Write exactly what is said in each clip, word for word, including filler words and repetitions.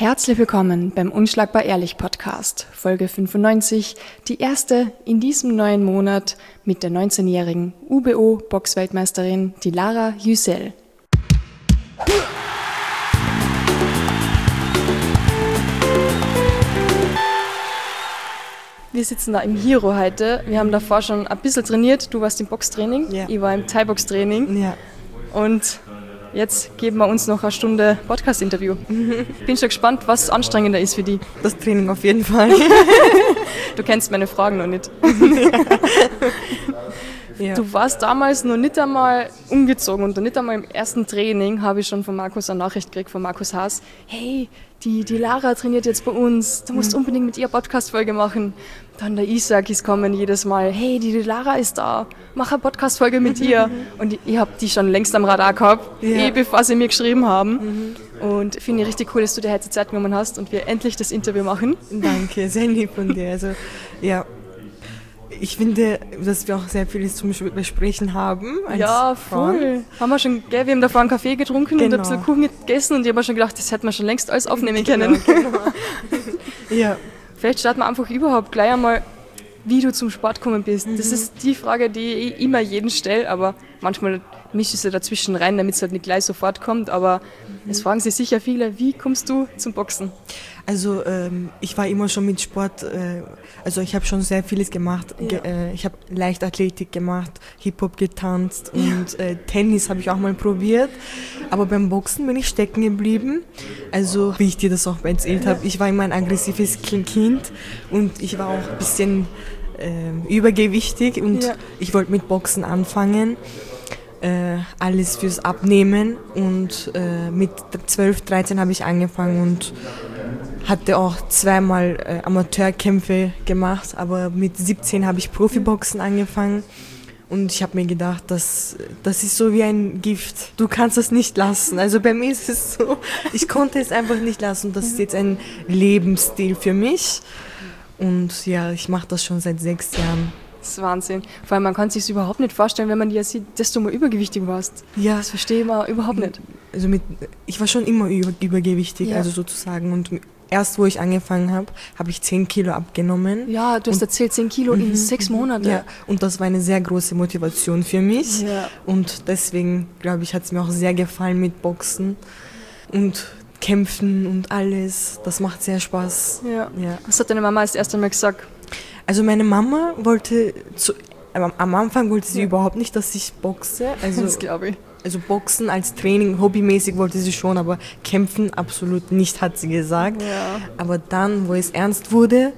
Herzlich willkommen beim Unschlagbar Ehrlich Podcast, Folge fünfundneunzig, die erste in diesem neuen Monat mit der neunzehnjährigen U B O-Boxweltmeisterin, die Lara Yücel. Wir sitzen da im Hero heute. Wir haben davor schon ein bisschen trainiert. Du warst im Boxtraining, ja. Ich war im Thai-Box-Training. Ja. Und jetzt geben wir uns noch eine Stunde Podcast-Interview. Ich bin schon gespannt, was anstrengender ist für dich. Das Training auf jeden Fall. Du kennst meine Fragen noch nicht. Ja. Du warst damals noch nicht einmal umgezogen und noch nicht einmal im ersten Training habe ich schon von Markus eine Nachricht gekriegt, von Markus Haas. Hey, die, die Lara trainiert jetzt bei uns, du musst mhm. unbedingt mit ihr eine Podcast-Folge machen. Dann der Isaac ist kommen jedes Mal, hey, die, die Lara ist da, mach eine Podcast-Folge mit ihr. Und ich, ich habe die schon längst am Radar gehabt, ja. eh bevor sie mir geschrieben haben. Mhm. Und finde ich richtig cool, dass du dir heute Zeit genommen hast und wir endlich das Interview machen. Danke, sehr lieb von dir. Also, ja. Ich finde, dass wir auch sehr vieles zum Besprechen haben. Ja, voll. Frauen. Haben wir schon, gell, wir haben davor einen Kaffee getrunken genau. und ein bisschen Kuchen gegessen und ich habe schon gedacht, das hätten wir schon längst alles aufnehmen können. Genau, genau. Ja. Vielleicht starten wir einfach überhaupt gleich einmal, wie du zum Sport gekommen bist. Mhm. Das ist die Frage, die ich immer jeden stelle, aber manchmal mische ich sie dazwischen rein, damit es halt nicht gleich sofort kommt. Aber mhm. es fragen sich sicher viele, wie kommst du zum Boxen? Also ähm, ich war immer schon mit Sport, äh, also ich habe schon sehr vieles gemacht. Ja. Ge- äh, ich habe Leichtathletik gemacht, Hip-Hop getanzt ja. und äh, Tennis habe ich auch mal probiert. Aber beim Boxen bin ich stecken geblieben. Also wie ich dir das auch erzählt habe, ich war immer ein aggressives Kind und ich war auch ein bisschen äh, übergewichtig und ja. ich wollte mit Boxen anfangen. Äh, alles fürs Abnehmen und äh, mit zwölf, dreizehn habe ich angefangen und hatte auch zweimal äh, Amateurkämpfe gemacht, aber mit siebzehn habe ich Profiboxen angefangen und ich habe mir gedacht, das, das ist so wie ein Gift, du kannst das nicht lassen. Also bei mir ist es so, ich konnte es einfach nicht lassen, das ist jetzt ein Lebensstil für mich und ja, ich mache das schon seit sechs Jahren. Das ist Wahnsinn. Vor allem, man kann sich das überhaupt nicht vorstellen, wenn man dir sieht, dass du mal übergewichtig warst. Ja. Das verstehe ich mal überhaupt nicht. Also mit, ich war schon immer über, übergewichtig, ja. also sozusagen. Und erst, wo ich angefangen habe, habe ich zehn Kilo abgenommen. Ja, du hast und, erzählt, zehn Kilo in sechs Monaten. Ja, und das war eine sehr große Motivation für mich. Ja. Und deswegen, glaube ich, hat es mir auch sehr gefallen mit Boxen und Kämpfen und alles. Das macht sehr Spaß. Ja. Ja. Was hat deine Mama als erstes Mal gesagt? Also meine Mama wollte, zu, am Anfang wollte sie ja. überhaupt nicht, dass ich boxe. Also, das glaube ich. Also Boxen als Training, hobbymäßig wollte sie schon, aber kämpfen absolut nicht, hat sie gesagt. Ja. Aber dann, wo es ernst wurde,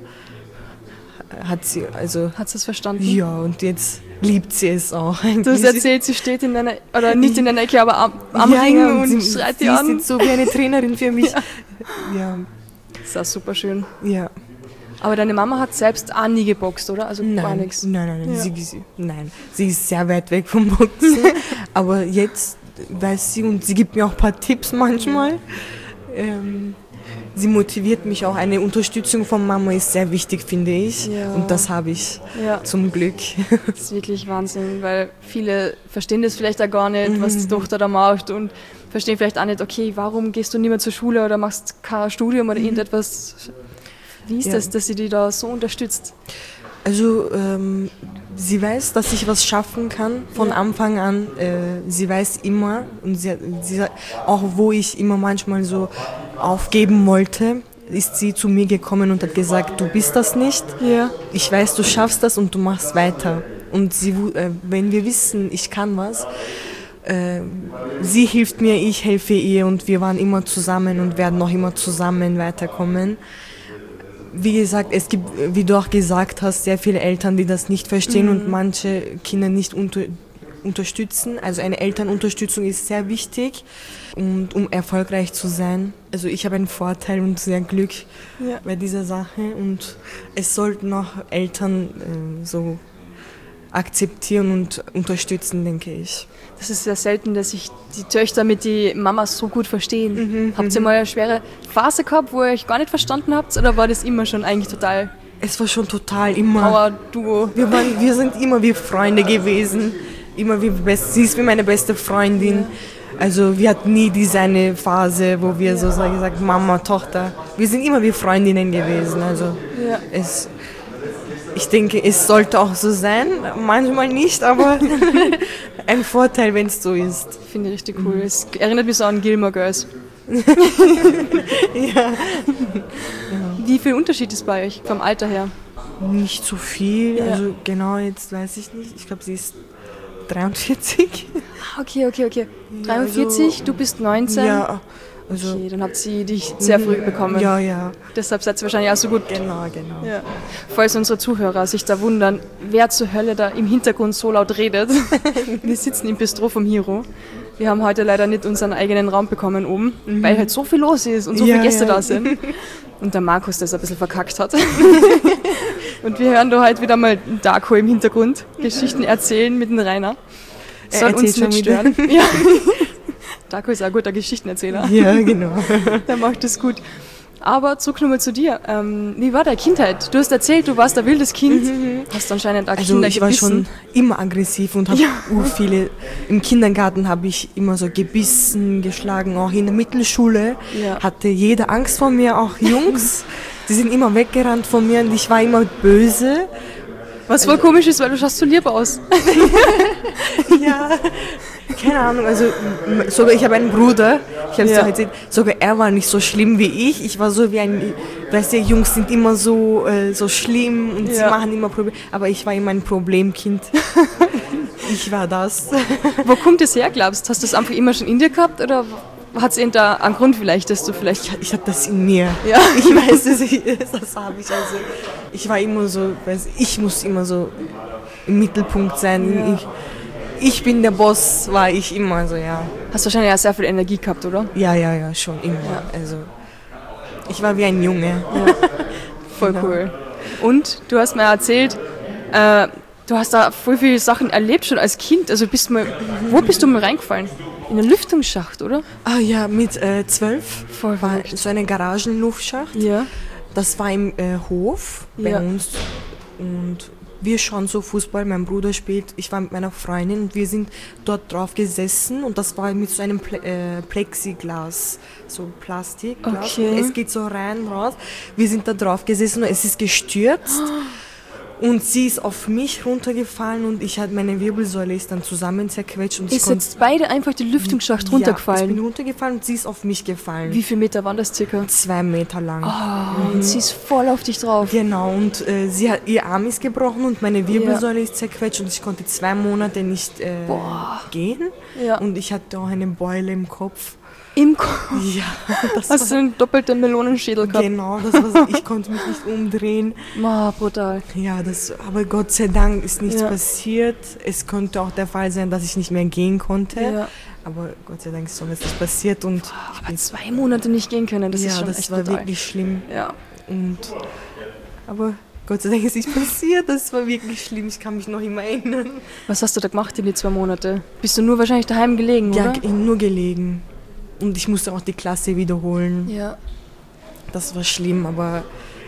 hat sie, also... Hat sie es verstanden? Ja, und jetzt liebt sie es auch. Du hast erzählt, sie steht in einer, oder nicht in einer Ecke, aber am, am ja, Ring ja, und, und schreit sie, die an. Sie ist so wie eine Trainerin für mich. Ja. Ja. Das ist auch super schön. Ja. Aber deine Mama hat selbst auch nie geboxt, oder? Also nein, gar nichts? Nein, nein, nein. Ja. Sie, sie, nein. Sie ist sehr weit weg vom Boxen. Aber jetzt weiß sie und sie gibt mir auch ein paar Tipps manchmal. Ähm, sie motiviert mich auch. Eine Unterstützung von Mama ist sehr wichtig, finde ich. Ja. Und das habe ich ja. zum Glück. Das ist wirklich Wahnsinn, weil viele verstehen das vielleicht auch gar nicht, was die Tochter da macht und verstehen vielleicht auch nicht, okay, warum gehst du nicht mehr zur Schule oder machst kein Studium oder irgendetwas. Wie ist ja. das, dass sie die da so unterstützt? Also ähm, sie weiß, dass ich was schaffen kann von ja. Anfang an. Äh, sie weiß immer, und sie, sie, auch wo ich immer manchmal so aufgeben wollte, ist sie zu mir gekommen und hat gesagt, du bist das nicht. Ja. Ich weiß, du schaffst das und du machst weiter. Und sie, äh, wenn wir wissen, ich kann was, äh, sie hilft mir, ich helfe ihr und wir waren immer zusammen und werden noch immer zusammen weiterkommen. Wie gesagt, es gibt, wie du auch gesagt hast, sehr viele Eltern, die das nicht verstehen mhm. und manche Kinder nicht unter, unterstützen. Also eine Elternunterstützung ist sehr wichtig, und, um erfolgreich zu sein. Also ich habe einen Vorteil und sehr Glück ja. bei dieser Sache und es sollten auch Eltern äh, so akzeptieren und unterstützen, denke ich. Das ist sehr selten, dass sich die Töchter mit den Mamas so gut verstehen. Mhm, habt ihr mal eine schwere Phase gehabt, wo ihr euch gar nicht verstanden habt, oder war das immer schon eigentlich total... Es war schon total immer... Power-Duo. Wir, wir sind immer wie Freunde gewesen, immer wie best, sie ist wie meine beste Freundin. Also wir hatten nie diese eine Phase, wo wir so sagen, gesagt, Mama, Tochter. Wir sind immer wie Freundinnen gewesen. Also Ja. es, ich denke, es sollte auch so sein. Manchmal nicht, aber ein Vorteil, wenn es so ist. Finde ich richtig cool. Es erinnert mich so an Gilmore Girls. Ja. Wie viel Unterschied ist bei euch vom Alter her? Nicht so viel. Ja. Also genau jetzt weiß ich nicht. Ich glaube, sie ist dreiundvierzig. Ah, okay, okay, okay. dreiundvierzig, also- du bist neunzehn. Ja, also Okay, dann hat sie dich sehr früh bekommen. ja, ja. Deshalb seid ihr wahrscheinlich auch so gut. Genau, genau. Ja. Falls unsere Zuhörer sich da wundern, wer zur Hölle da im Hintergrund so laut redet. Wir sitzen im Bistro vom Hiro. Wir haben heute leider nicht unseren eigenen Raum bekommen oben, weil halt so viel los ist und so Ja, viele Gäste ja. da sind. Und der Markus das ein bisschen verkackt hat. Und wir hören da halt wieder mal Darko im Hintergrund Geschichten erzählen mit dem Rainer. Er Soll erzählt uns schon nicht wieder. stören. Ja. Darko ist auch ein guter Geschichtenerzähler. Ja, genau. Der macht das gut. Aber zurück nochmal zu dir. Ähm, wie war deine Kindheit? Du hast erzählt, du warst ein wildes Kind. Hast anscheinend auch Also Kinder ich war gebissen. schon immer aggressiv und habe Ja. ur viele. Im Kindergarten habe ich immer so gebissen, geschlagen. Auch in der Mittelschule Ja. hatte jeder Angst vor mir, auch Jungs. Die sind immer weggerannt von mir und ich war immer böse. Was voll komisch ist, weil du schaust so lieb aus. Ja, keine Ahnung. Also m- sogar ich habe einen Bruder. Ich habe es Ja. ja. erzählt. Sogar er war nicht so schlimm wie ich. Ich war so wie ein, weißt du, Jungs sind immer so äh, so schlimm und sie Ja. machen immer Probleme. Aber ich war immer ein Problemkind. Ich war das. Wo kommt das her, glaubst du? Hast du das einfach immer schon in dir gehabt oder hat es da einen Grund vielleicht, dass du vielleicht... Ich habe das in mir. Ja. Ich weiß, dass ich, das habe ich. Also ich war immer so, weiß, ich muss immer so im Mittelpunkt sein. Ja. Ich, ich bin der Boss, war ich immer so, ja. Hast wahrscheinlich auch sehr viel Energie gehabt, oder? Ja, ja, ja, schon immer. Also ich war wie ein Junge. Voll Genau. cool. Und du hast mir erzählt, äh, du hast da voll viele Sachen erlebt schon als Kind. Also bist mal, wo bist du mal reingefallen? In einen Lüftungsschacht, oder? Ah ja, mit äh, zwölf Voll war verrückt. so eine Garagenluftschacht. Ja. Das war im äh, Hof bei Ja. uns und wir schauen so Fußball. Mein Bruder spielt, ich war mit meiner Freundin und wir sind dort drauf gesessen und das war mit so einem Ple äh, Plexiglas, so Plastikglas. Okay. Es geht so rein, raus. Wir sind da drauf gesessen und es ist gestürzt. Und sie ist auf mich runtergefallen und ich hatte meine Wirbelsäule ist dann zusammen zerquetscht und ich Ist konnte jetzt beide einfach die Lüftungsschacht ja, ich runtergefallen? bin runtergefallen und sie ist auf mich gefallen. Wie viele Meter waren das circa? Zwei Meter lang. Oh, und sie ist voll auf dich drauf. Genau, und äh, sie hat, ihr Arm ist gebrochen und meine Wirbelsäule ist zerquetscht und ich konnte zwei Monate nicht äh, Boah. gehen. Ja. Und ich hatte auch eine Beule im Kopf. Im Kopf. Ja, das Hast du einen doppelten Melonenschädel gehabt? genau, das war, ich konnte mich nicht umdrehen. Ma, brutal. Ja, das, aber Gott sei Dank ist nichts Ja. passiert. Es konnte auch der Fall sein, dass ich nicht mehr gehen konnte. Ja. Aber Gott sei Dank ist so etwas passiert und Aber zwei Monate nicht gehen können, das ist ja, schon das echt war brutal. wirklich schlimm. Ja. Und, aber Gott sei Dank ist nichts passiert, das war wirklich schlimm, ich kann mich noch immer erinnern. Was hast du da gemacht in die zwei Monate? Bist du nur wahrscheinlich daheim gelegen, Ja, oder? ge- nur gelegen. Und ich musste auch die Klasse wiederholen. Ja. Das war schlimm, aber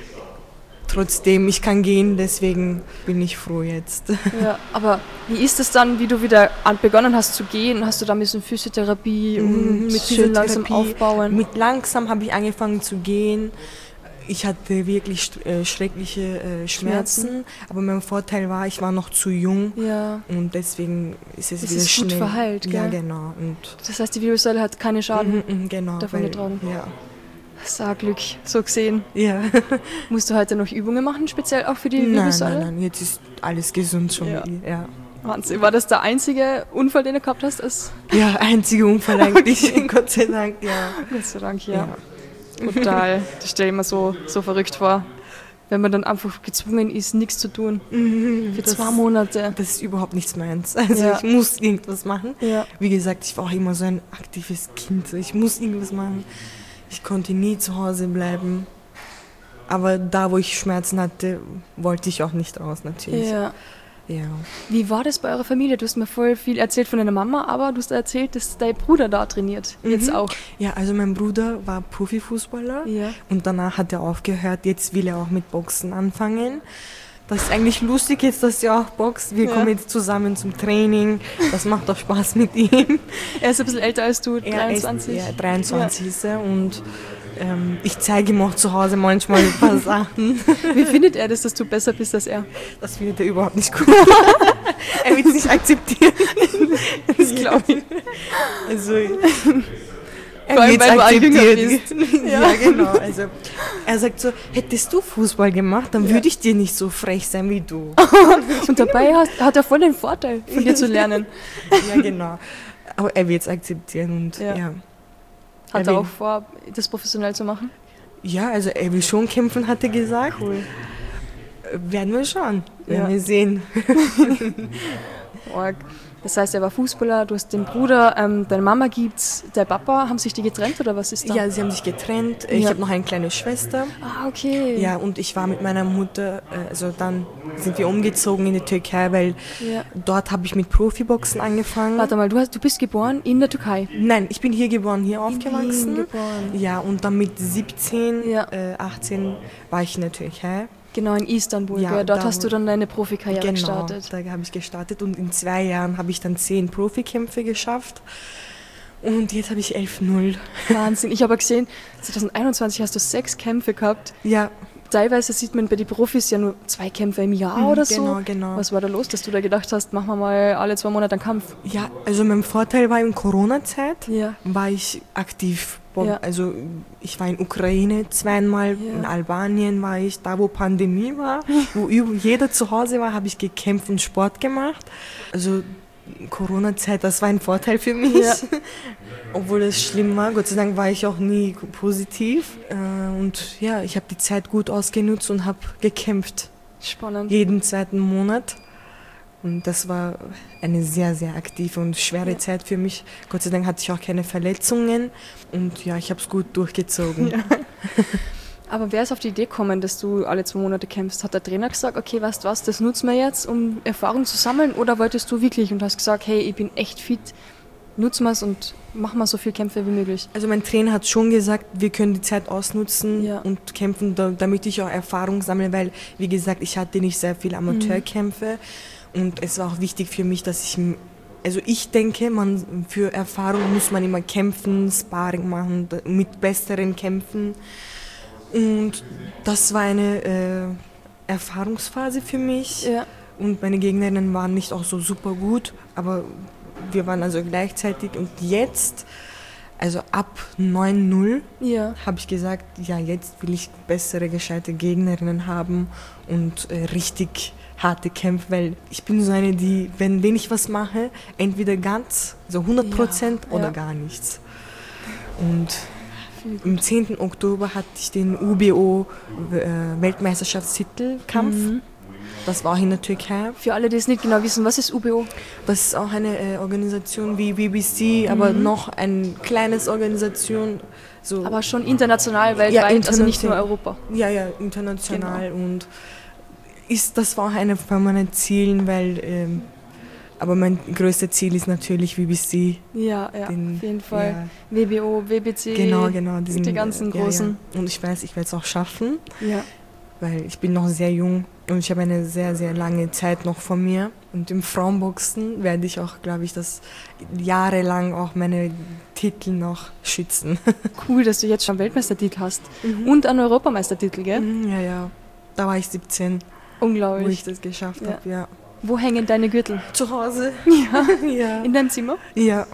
trotzdem, ich kann gehen, deswegen bin ich froh jetzt. Ja, aber wie ist es dann, wie du wieder an- begonnen hast zu gehen? Hast du da ein bisschen Physiotherapie und Mhm, mit schön langsam Physiotherapie. aufbauen? Mit langsam habe ich angefangen zu gehen. Ich hatte wirklich st- äh, schreckliche äh, Schmerzen, Schmerzen. aber mein Vorteil war, ich war noch zu jung Ja. und deswegen ist es Es wieder ist gut schnell. verheilt, Ja, gell? genau. Und Das heißt, die Wirbelsäule hat keine Schaden. Mhm, mhm, genau. davon getragen. Ja. Sag Glück, so gesehen. ja. Musst du heute noch Übungen machen, speziell auch für die Nein, Wirbelsäule? nein, nein, jetzt ist alles gesund schon. Ja. Ja, ja. Wahnsinn. War das der einzige Unfall, den du gehabt hast? Als ja einziger Unfall eigentlich, Gott sei Dank, ja. Gott sei Dank, ja. Ja. Brutal. Das stelle ich mir so, so verrückt vor. Wenn man dann einfach gezwungen ist, nichts zu tun. Mhm, Für das, zwei Monate. das ist überhaupt nichts meins. Also Ja. ich muss irgendwas machen. Ja. Wie gesagt, ich war auch immer so ein aktives Kind. Ich muss irgendwas machen. Ich konnte nie zu Hause bleiben. Aber da, wo ich Schmerzen hatte, wollte ich auch nicht raus, natürlich. ja. Ja. Wie war das bei eurer Familie? Du hast mir voll viel erzählt von deiner Mama, aber du hast erzählt, dass dein Bruder da trainiert. Jetzt Mhm. auch. Ja, also mein Bruder war Profifußballer Ja. und danach hat er aufgehört. Jetzt will er auch mit Boxen anfangen. das ist eigentlich lustig jetzt, dass du auch boxt. Wir Ja. kommen jetzt zusammen zum Training. Das macht doch Spaß mit ihm. Er ist ein bisschen älter als du, Er dreiundzwanzig. ist, ja, dreiundzwanzig ist er und ähm, ich zeige ihm auch zu Hause manchmal ein paar Sachen. Wie findet er das, dass du besser bist als er? Das findet er überhaupt nicht gut. Er will es nicht akzeptieren. Das glaube ich. Also, er Vor allem, wird's weil du auch jünger akzeptieren. Ja. Genau. Also, er sagt so, hättest du Fußball gemacht, dann Ja. würde ich dir nicht so frech sein wie du. Und dabei hat, hat er voll den Vorteil, von dir zu lernen. Ja, genau. Aber er wird es akzeptieren und Ja. ja. Hat Er er will- auch vor, das professionell zu machen? Ja, also er will schon kämpfen, hat er gesagt. Cool. Äh, Werden wir schauen. Werden Ja. wir sehen. Org. Das heißt, er war Fußballer, du hast den Bruder, ähm, deine Mama gibt's, der Papa, haben sich die getrennt oder was ist da? Ja, sie haben sich getrennt. Ich Ja. habe noch eine kleine Schwester. Ah, okay. Ja, und ich war mit meiner Mutter, äh, also dann sind wir umgezogen in die Türkei, weil Ja. dort habe ich mit Profiboxen angefangen. Warte mal, du, hast, du bist geboren in der Türkei. Nein, ich bin hier geboren, hier In aufgewachsen. Wien geboren. Ja, und dann mit siebzehn, Ja. äh, achtzehn war ich in der Türkei. Genau, in Istanbul. Ja, gell? Dort da, hast du dann deine Profikarriere Genau, gestartet. da habe ich gestartet und in zwei Jahren habe ich dann zehn Profikämpfe geschafft. Und jetzt habe ich elf null. Wahnsinn. Ich habe gesehen, zwanzig einundzwanzig hast du sechs Kämpfe gehabt. Ja, Teilweise sieht man bei den Profis ja nur zwei Kämpfe im Jahr Mhm, oder genau, so. genau. Was war da los, dass du da gedacht hast, machen wir mal alle zwei Monate einen Kampf? ja, also mein Vorteil war in Corona-Zeit, Ja. war ich aktiv. Bo- Ja. Also ich war in Ukraine zweimal, Ja. in Albanien war ich, da wo Pandemie war, wo üb- jeder zu Hause war, habe ich gekämpft und Sport gemacht. Also Corona-Zeit, das war ein Vorteil für mich. Ja. Obwohl es schlimm war, Gott sei Dank war ich auch nie positiv. Äh, Und ja, ich habe die Zeit gut ausgenutzt und habe gekämpft, Spannend. jeden zweiten Monat. Und das war eine sehr, sehr aktive und schwere Ja. Zeit für mich. Gott sei Dank hatte ich auch keine Verletzungen und ja, ich habe es gut durchgezogen. Ja. Aber wer ist auf die Idee gekommen, dass du alle zwei Monate kämpfst? Hat der Trainer gesagt, okay, weißt du was, das nutzen wir jetzt, um Erfahrung zu sammeln? Oder wolltest du wirklich und hast gesagt, hey, ich bin echt fit, nutzen wir es und machen wir so viele Kämpfe wie möglich? Also mein Trainer hat schon gesagt, wir können die Zeit ausnutzen Ja. und kämpfen, da- damit ich auch Erfahrung sammle, weil, wie gesagt, ich hatte nicht sehr viele Amateurkämpfe und es war auch wichtig für mich, dass ich, m- also ich denke, man, für Erfahrung muss man immer kämpfen, Sparring machen, da- mit besseren kämpfen und das war eine äh, Erfahrungsphase für mich. Ja. Und meine Gegnerinnen waren nicht auch so super gut, aber wir waren also gleichzeitig. Und jetzt, also ab neun null, Ja. habe ich gesagt, ja, jetzt will ich bessere, gescheite Gegnerinnen haben und äh, richtig harte Kämpfe, weil ich bin so eine, die, wenn, wenn ich was mache, entweder ganz, so hundert Prozent Ja, oder ja. gar nichts. Und am zehnten Oktober hatte ich den U B O äh, Weltmeisterschaftstitelkampf. Mhm. Das war auch in der Türkei. Für alle, die es nicht genau wissen, was ist U B O? Das ist auch eine äh, Organisation wie B B C, aber noch eine kleines Organisation. So, Aber schon international, weltweit, also nicht nur international. Europa. ja, ja, international. Und ist, das war auch eine von meinen Zielen, weil, ähm, aber mein größtes Ziel ist natürlich B B C. Ja, ja, Den- auf jeden Fall. Ja, W B O, W B C. genau, genau. die ganzen ja, großen. Ja. Und ich weiß, ich werde es auch schaffen, Ja. weil ich bin noch sehr jung und ich habe eine sehr, sehr lange Zeit noch vor mir. Und im Frauenboxen werde ich auch, glaube ich, das jahrelang auch meine Titel noch schützen. Cool, dass du jetzt schon einen Weltmeistertitel hast. Und einen Europameistertitel, gell? Mhm, ja, ja. Da war ich siebzehn, wo Unglaublich. ich das geschafft Ja. habe, ja. Wo hängen deine Gürtel? Zu Hause? Ja. Ja. In deinem Zimmer? Ja,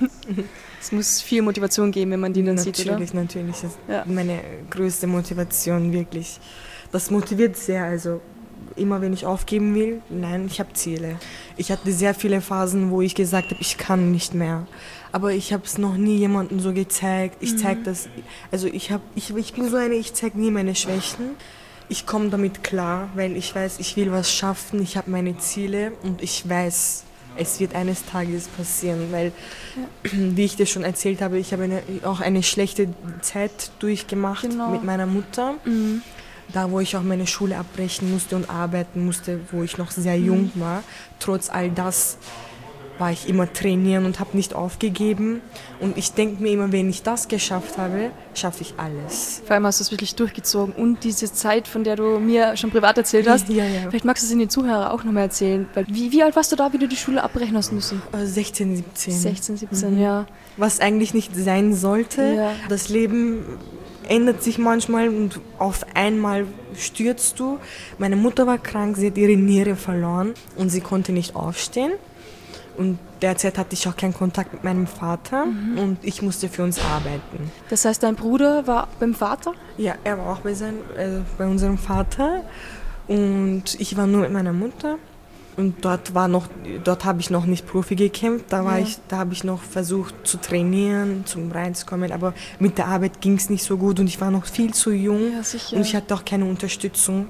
Es muss viel Motivation geben, wenn man die dann sieht, oder? natürlich, natürlich. Das ist Ja. meine größte Motivation, wirklich. Das motiviert sehr, also immer wenn ich aufgeben will, nein, ich habe Ziele. Ich hatte sehr viele Phasen, wo ich gesagt habe, ich kann nicht mehr. Aber ich habe es noch nie jemandem so gezeigt. Ich zeige das, also ich, hab, ich, ich bin so eine, ich zeige nie meine Schwächen. Ich komme damit klar, weil ich weiß, ich will was schaffen, ich habe meine Ziele und ich weiß, es wird eines Tages passieren, weil, wie ich dir schon erzählt habe, ich habe eine, auch eine schlechte Zeit durchgemacht Genau. mit meiner Mutter, Mhm. da wo ich auch meine Schule abbrechen musste und arbeiten musste, wo ich noch sehr jung war. Trotz all das war ich immer trainieren und habe nicht aufgegeben. Und ich denke mir immer, wenn ich das geschafft habe, schaffe ich alles. Vor allem hast du es wirklich durchgezogen und diese Zeit, von der du mir schon privat erzählt hast, Ja, ja. vielleicht magst du es in den Zuhörer auch nochmal erzählen. Weil wie, wie alt warst du da, wie du die Schule abbrechen hast müssen? Äh, sechzehn, siebzehn. sechzehn, siebzehn, mhm. ja. Was eigentlich nicht sein sollte. Ja. Das Leben ändert sich manchmal und auf einmal stürzt du. Meine Mutter war krank, sie hat ihre Niere verloren und sie konnte nicht aufstehen. Und derzeit hatte ich auch keinen Kontakt mit meinem Vater mhm. und ich musste für uns arbeiten. Das heißt, dein Bruder war beim Vater? Ja, er war auch bei, sein, äh, bei unserem Vater und ich war nur mit meiner Mutter. Und dort war noch, dort habe ich noch nicht Profi gekämpft, da, war ja. ich, da habe ich noch versucht zu trainieren, zum reinzukommen, aber mit der Arbeit ging es nicht so gut und ich war noch viel zu jung ja, sicher. Und ich hatte auch keine Unterstützung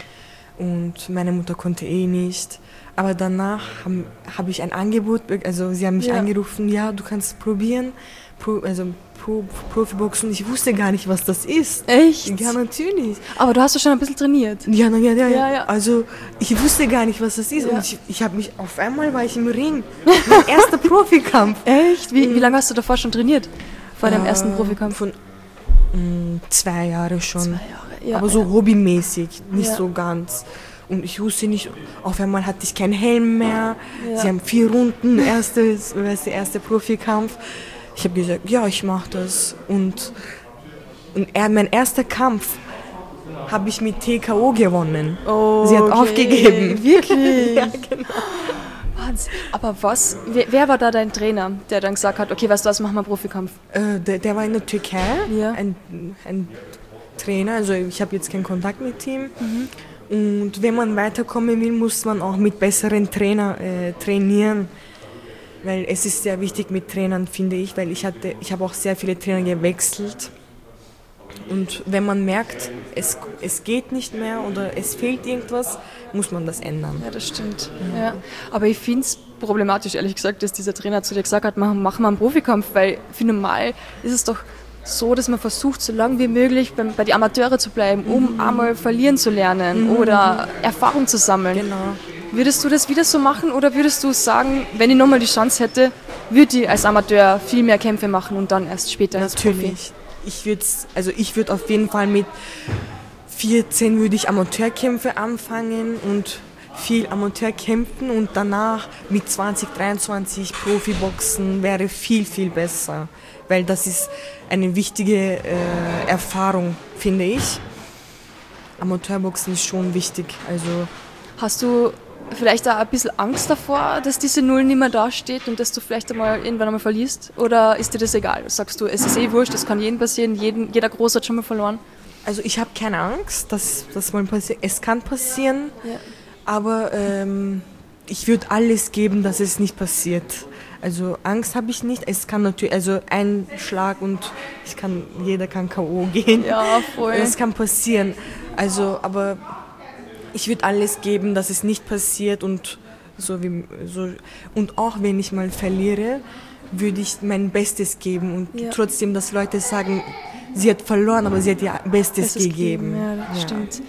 und meine Mutter konnte eh nicht. Aber danach habe hab ich ein Angebot, also sie haben mich ja. angerufen, ja, du kannst probieren, Pro, also Pro, Profiboxen. Ich wusste gar nicht, was das ist. Echt? Ja, natürlich. Aber du hast doch schon ein bisschen trainiert. Ja, ja, ja, ja, ja. Also ich wusste gar nicht, was das ist. Ja. Und ich, ich habe mich, auf einmal war ich im Ring. Mein erster Profikampf. Echt? Wie, mhm. wie lange hast du davor schon trainiert? Vor deinem äh, ersten Profikampf? Von mh, zwei Jahre schon. Zwei Jahre, ja. Aber so ja. hobbymäßig, nicht ja. so ganz. Und ich wusste nicht, auf einmal hatte ich keinen Helm mehr. Ja. Sie haben vier Runden, erste, das war der erste Profikampf. Ich habe gesagt, ja, ich mache das. Und, und er, mein erster Kampf habe ich mit T K O gewonnen. Oh, sie hat okay. aufgegeben. Wirklich? Ja, genau. Wahnsinn. Aber was, wer, wer war da dein Trainer, der dann gesagt hat, okay, weißt du was, machen wir Profikampf? Äh, der, der war in der Türkei, ja. ein, ein Trainer, also ich habe jetzt keinen Kontakt mit ihm. Mhm. Und wenn man weiterkommen will, muss man auch mit besseren Trainern äh, trainieren. Weil es ist sehr wichtig mit Trainern, finde ich, weil ich hatte, ich habe auch sehr viele Trainer gewechselt. Und wenn man merkt, es, es geht nicht mehr oder es fehlt irgendwas, muss man das ändern. Ja, das stimmt. Ja. Ja. Aber ich finde es problematisch, ehrlich gesagt, dass dieser Trainer zu dir gesagt hat, machen mach mal einen Profikampf, weil für normal ist es doch so, dass man versucht, so lange wie möglich bei, bei den Amateuren zu bleiben, um mhm. einmal verlieren zu lernen mhm. oder Erfahrung zu sammeln. Genau. Würdest du das wieder so machen oder würdest du sagen, wenn ich nochmal die Chance hätte, würde ich als Amateur viel mehr Kämpfe machen und dann erst später als Profi? Natürlich. Ich würde also ich würde auf jeden Fall mit vierzehn würde ich Amateurkämpfe anfangen und viel Amateur kämpfen und danach mit zwanzig, dreiundzwanzig Profiboxen wäre viel, viel besser. Weil das ist eine wichtige äh, Erfahrung, finde ich. Amateurboxen ist schon wichtig. Also hast du vielleicht auch ein bisschen Angst davor, dass diese Null nicht mehr dasteht und dass du vielleicht einmal irgendwann einmal verlierst? Oder ist dir das egal? Sagst du, es ist eh wurscht, das kann jedem passieren, jeden, jeder Groß hat schon mal verloren? Also ich habe keine Angst, dass das mal passiert. Es kann passieren, ja. aber ähm, ich würde alles geben, dass es nicht passiert. Also Angst habe ich nicht. Es kann natürlich, also ein Schlag und ich kann, jeder kann K O gehen. Ja, voll. Es kann passieren. Also, aber ich würde alles geben, dass es nicht passiert und so wie so und auch wenn ich mal verliere, würde ich mein Bestes geben und ja. trotzdem, dass Leute sagen, sie hat verloren, aber sie hat ihr Bestes, Bestes gegeben. gegeben. Ja, das ja. stimmt.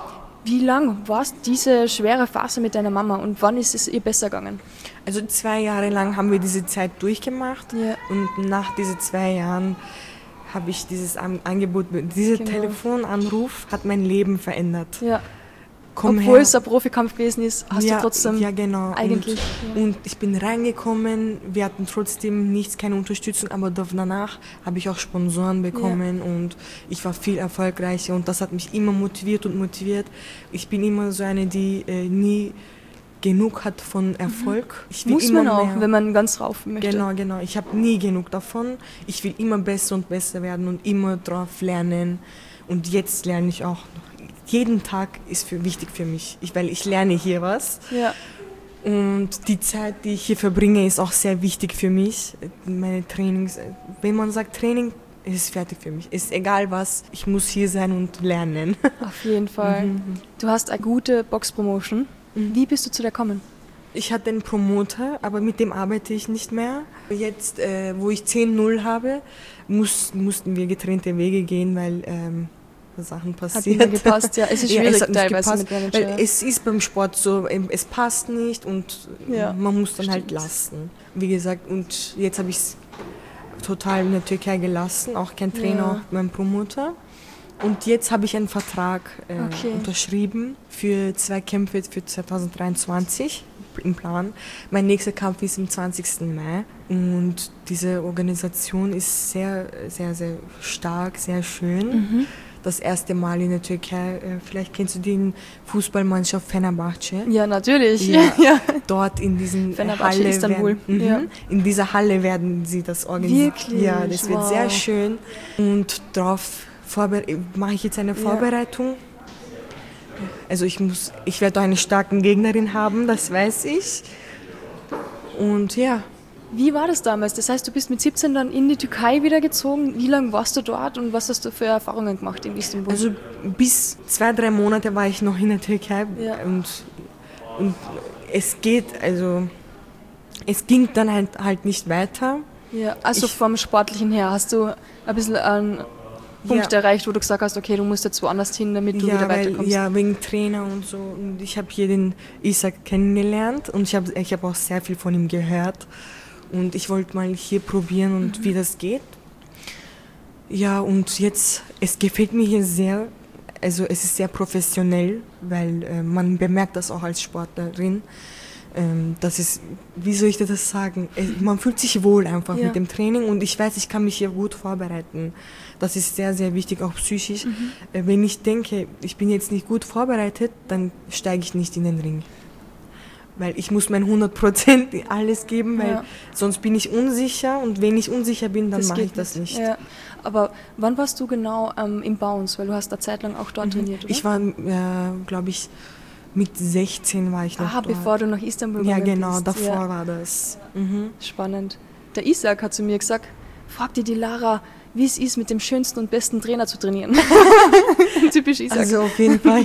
Wie lang war diese schwere Phase mit deiner Mama und wann ist es ihr besser gegangen? Also zwei Jahre lang haben wir diese Zeit durchgemacht ja. und nach diesen zwei Jahren habe ich dieses Angebot, dieser genau. Telefonanruf hat mein Leben verändert. Ja. Komm Obwohl her. es ein Profikampf gewesen ist, hast ja, du trotzdem ja, genau. eigentlich... Und, ja. und ich bin reingekommen, wir hatten trotzdem nichts, keine Unterstützung, aber danach habe ich auch Sponsoren bekommen ja. und ich war viel erfolgreicher und das hat mich immer motiviert und motiviert. Ich bin immer so eine, die äh, nie genug hat von Erfolg. Ich will Muss immer man auch, mehr. wenn man ganz rauf möchte. Genau, genau. Ich habe nie genug davon. Ich will immer besser und besser werden und immer drauf lernen und jetzt lerne ich auch noch. Jeden Tag ist für, wichtig für mich, ich, weil ich lerne hier was. Ja. Und die Zeit, die ich hier verbringe, ist auch sehr wichtig für mich. Meine Trainings, wenn man sagt Training, ist es fertig für mich. Ist egal was, ich muss hier sein und lernen. Auf jeden Fall. Mhm. Du hast eine gute Box-Promotion. Mhm. Wie bist du zu der gekommen? Ich hatte einen Promoter, aber mit dem arbeite ich nicht mehr. Jetzt, äh, wo ich zehn null habe, muss, mussten wir getrennte Wege gehen, weil... Ähm, Sachen Hat passiert. nicht mehr gepasst, ja. Es ist Ja, schwierig es hat nicht teilweise gepasst, mit Manager. weil es ist beim Sport so, es passt nicht und Ja, man muss dann stimmt. halt lassen. Wie gesagt, und jetzt habe ich es total in der Türkei gelassen, auch kein Trainer, Ja. auch mein Promoter. Und jetzt habe ich einen Vertrag äh, Okay. unterschrieben für zwei Kämpfe für zwanzig dreiundzwanzig im Plan. Mein nächster Kampf ist am zwanzigsten Mai und diese Organisation ist sehr, sehr, sehr stark, sehr schön. Mhm. Das erste Mal in der Türkei, äh, vielleicht kennst du die Fefußballmannschaft Fenerbahce. Ja, natürlich. Ja. Ja. Dort in diesen Fenerbahce, Halle Istanbul. Werden, mhm, Ja. in dieser Halle werden sie das organisieren. Wirklich? Ja, das wird Wow. sehr schön und darauf vorbe- mache ich jetzt eine Vorbereitung. Also ich muss, ich werde auch eine starke Gegnerin haben, das weiß ich. Und ja, Wie war das damals? Das heißt, du bist mit siebzehn dann in die Türkei wieder gezogen. Wie lange warst du dort und was hast du für Erfahrungen gemacht in Istanbul? also bis zwei, drei Monate war ich noch in der Türkei Ja. und, und es geht, also es ging dann halt, halt nicht weiter. ja, also ich- vom Sportlichen her hast du ein bisschen einen Punkt Ja. erreicht, wo du gesagt hast, okay, du musst jetzt woanders hin, damit du Ja, wieder weil, weiterkommst. ja, wegen Trainer und so. Und ich habe hier den Isaac kennengelernt und ich habe ich hab auch sehr viel von ihm gehört. Und ich wollte mal hier probieren und wie das geht. Ja, und jetzt, es gefällt mir hier sehr. Also es ist sehr professionell, weil äh, man bemerkt das auch als Sportlerin. Ähm, das ist, wie soll ich das sagen? Es, man fühlt sich wohl einfach Ja. mit dem Training und ich weiß, ich kann mich hier gut vorbereiten. Das ist sehr, sehr wichtig, auch psychisch. Äh, wenn ich denke, ich bin jetzt nicht gut vorbereitet, dann steige ich nicht in den Ring. Weil ich muss mein hundert Prozent alles geben, weil Ja. sonst bin ich unsicher und wenn ich unsicher bin, dann Das mache geht ich das nicht. Ja. Aber wann warst du genau ähm, im Bounce? Weil du hast eine Zeit lang auch dort trainiert, oder? Ich war, äh, glaube ich, mit sechzehn war ich noch Aha, dort. bevor du nach Istanbul Ja, gegangen genau, bist. davor Ja. war das. Mhm. Spannend. Der Isaac hat zu mir gesagt, frag dir die Lara, wie es ist, mit dem schönsten und besten Trainer zu trainieren. Typisch Isaac. Also auf jeden Fall.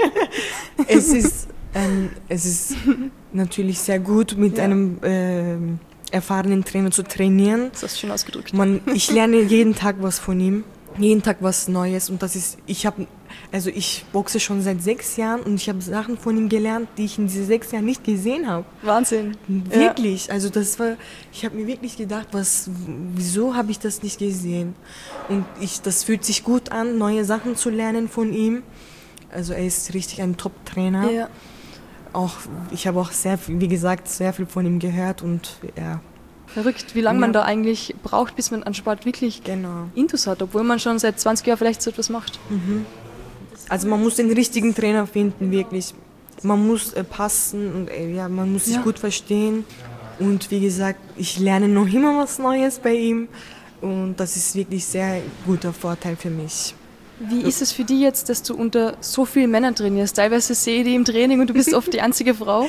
es ist, ähm, es ist natürlich sehr gut, mit Ja. einem ähm, erfahrenen Trainer zu trainieren. das hast du schön ausgedrückt. Man, ich lerne jeden Tag was von ihm, jeden Tag was Neues und das ist, ich habe, also ich boxe schon seit sechs Jahren und ich habe Sachen von ihm gelernt, die ich in diesen sechs Jahren nicht gesehen habe. Wahnsinn. Wirklich, also das war, ich habe mir wirklich gedacht, was, wieso habe ich das nicht gesehen? Und ich, das fühlt sich gut an, neue Sachen zu lernen von ihm. Also er ist richtig ein Top-Trainer. Ja. Auch, ich habe auch sehr viel, wie gesagt, sehr viel von ihm gehört und ja, Verrückt, wie lange Ja. man da eigentlich braucht, bis man an Sport wirklich genau. Intus hat, obwohl man schon seit zwanzig Jahren vielleicht so etwas macht. Also man muss den richtigen Trainer finden, wirklich. Man muss äh, passen und äh, ja, man muss sich Ja. gut verstehen. Und wie gesagt, ich lerne noch immer was Neues bei ihm und das ist wirklich sehr guter Vorteil für mich. Wie ist es für dich jetzt, dass du unter so vielen Männern trainierst? Teilweise sehe ich die im Training und du bist oft die einzige Frau.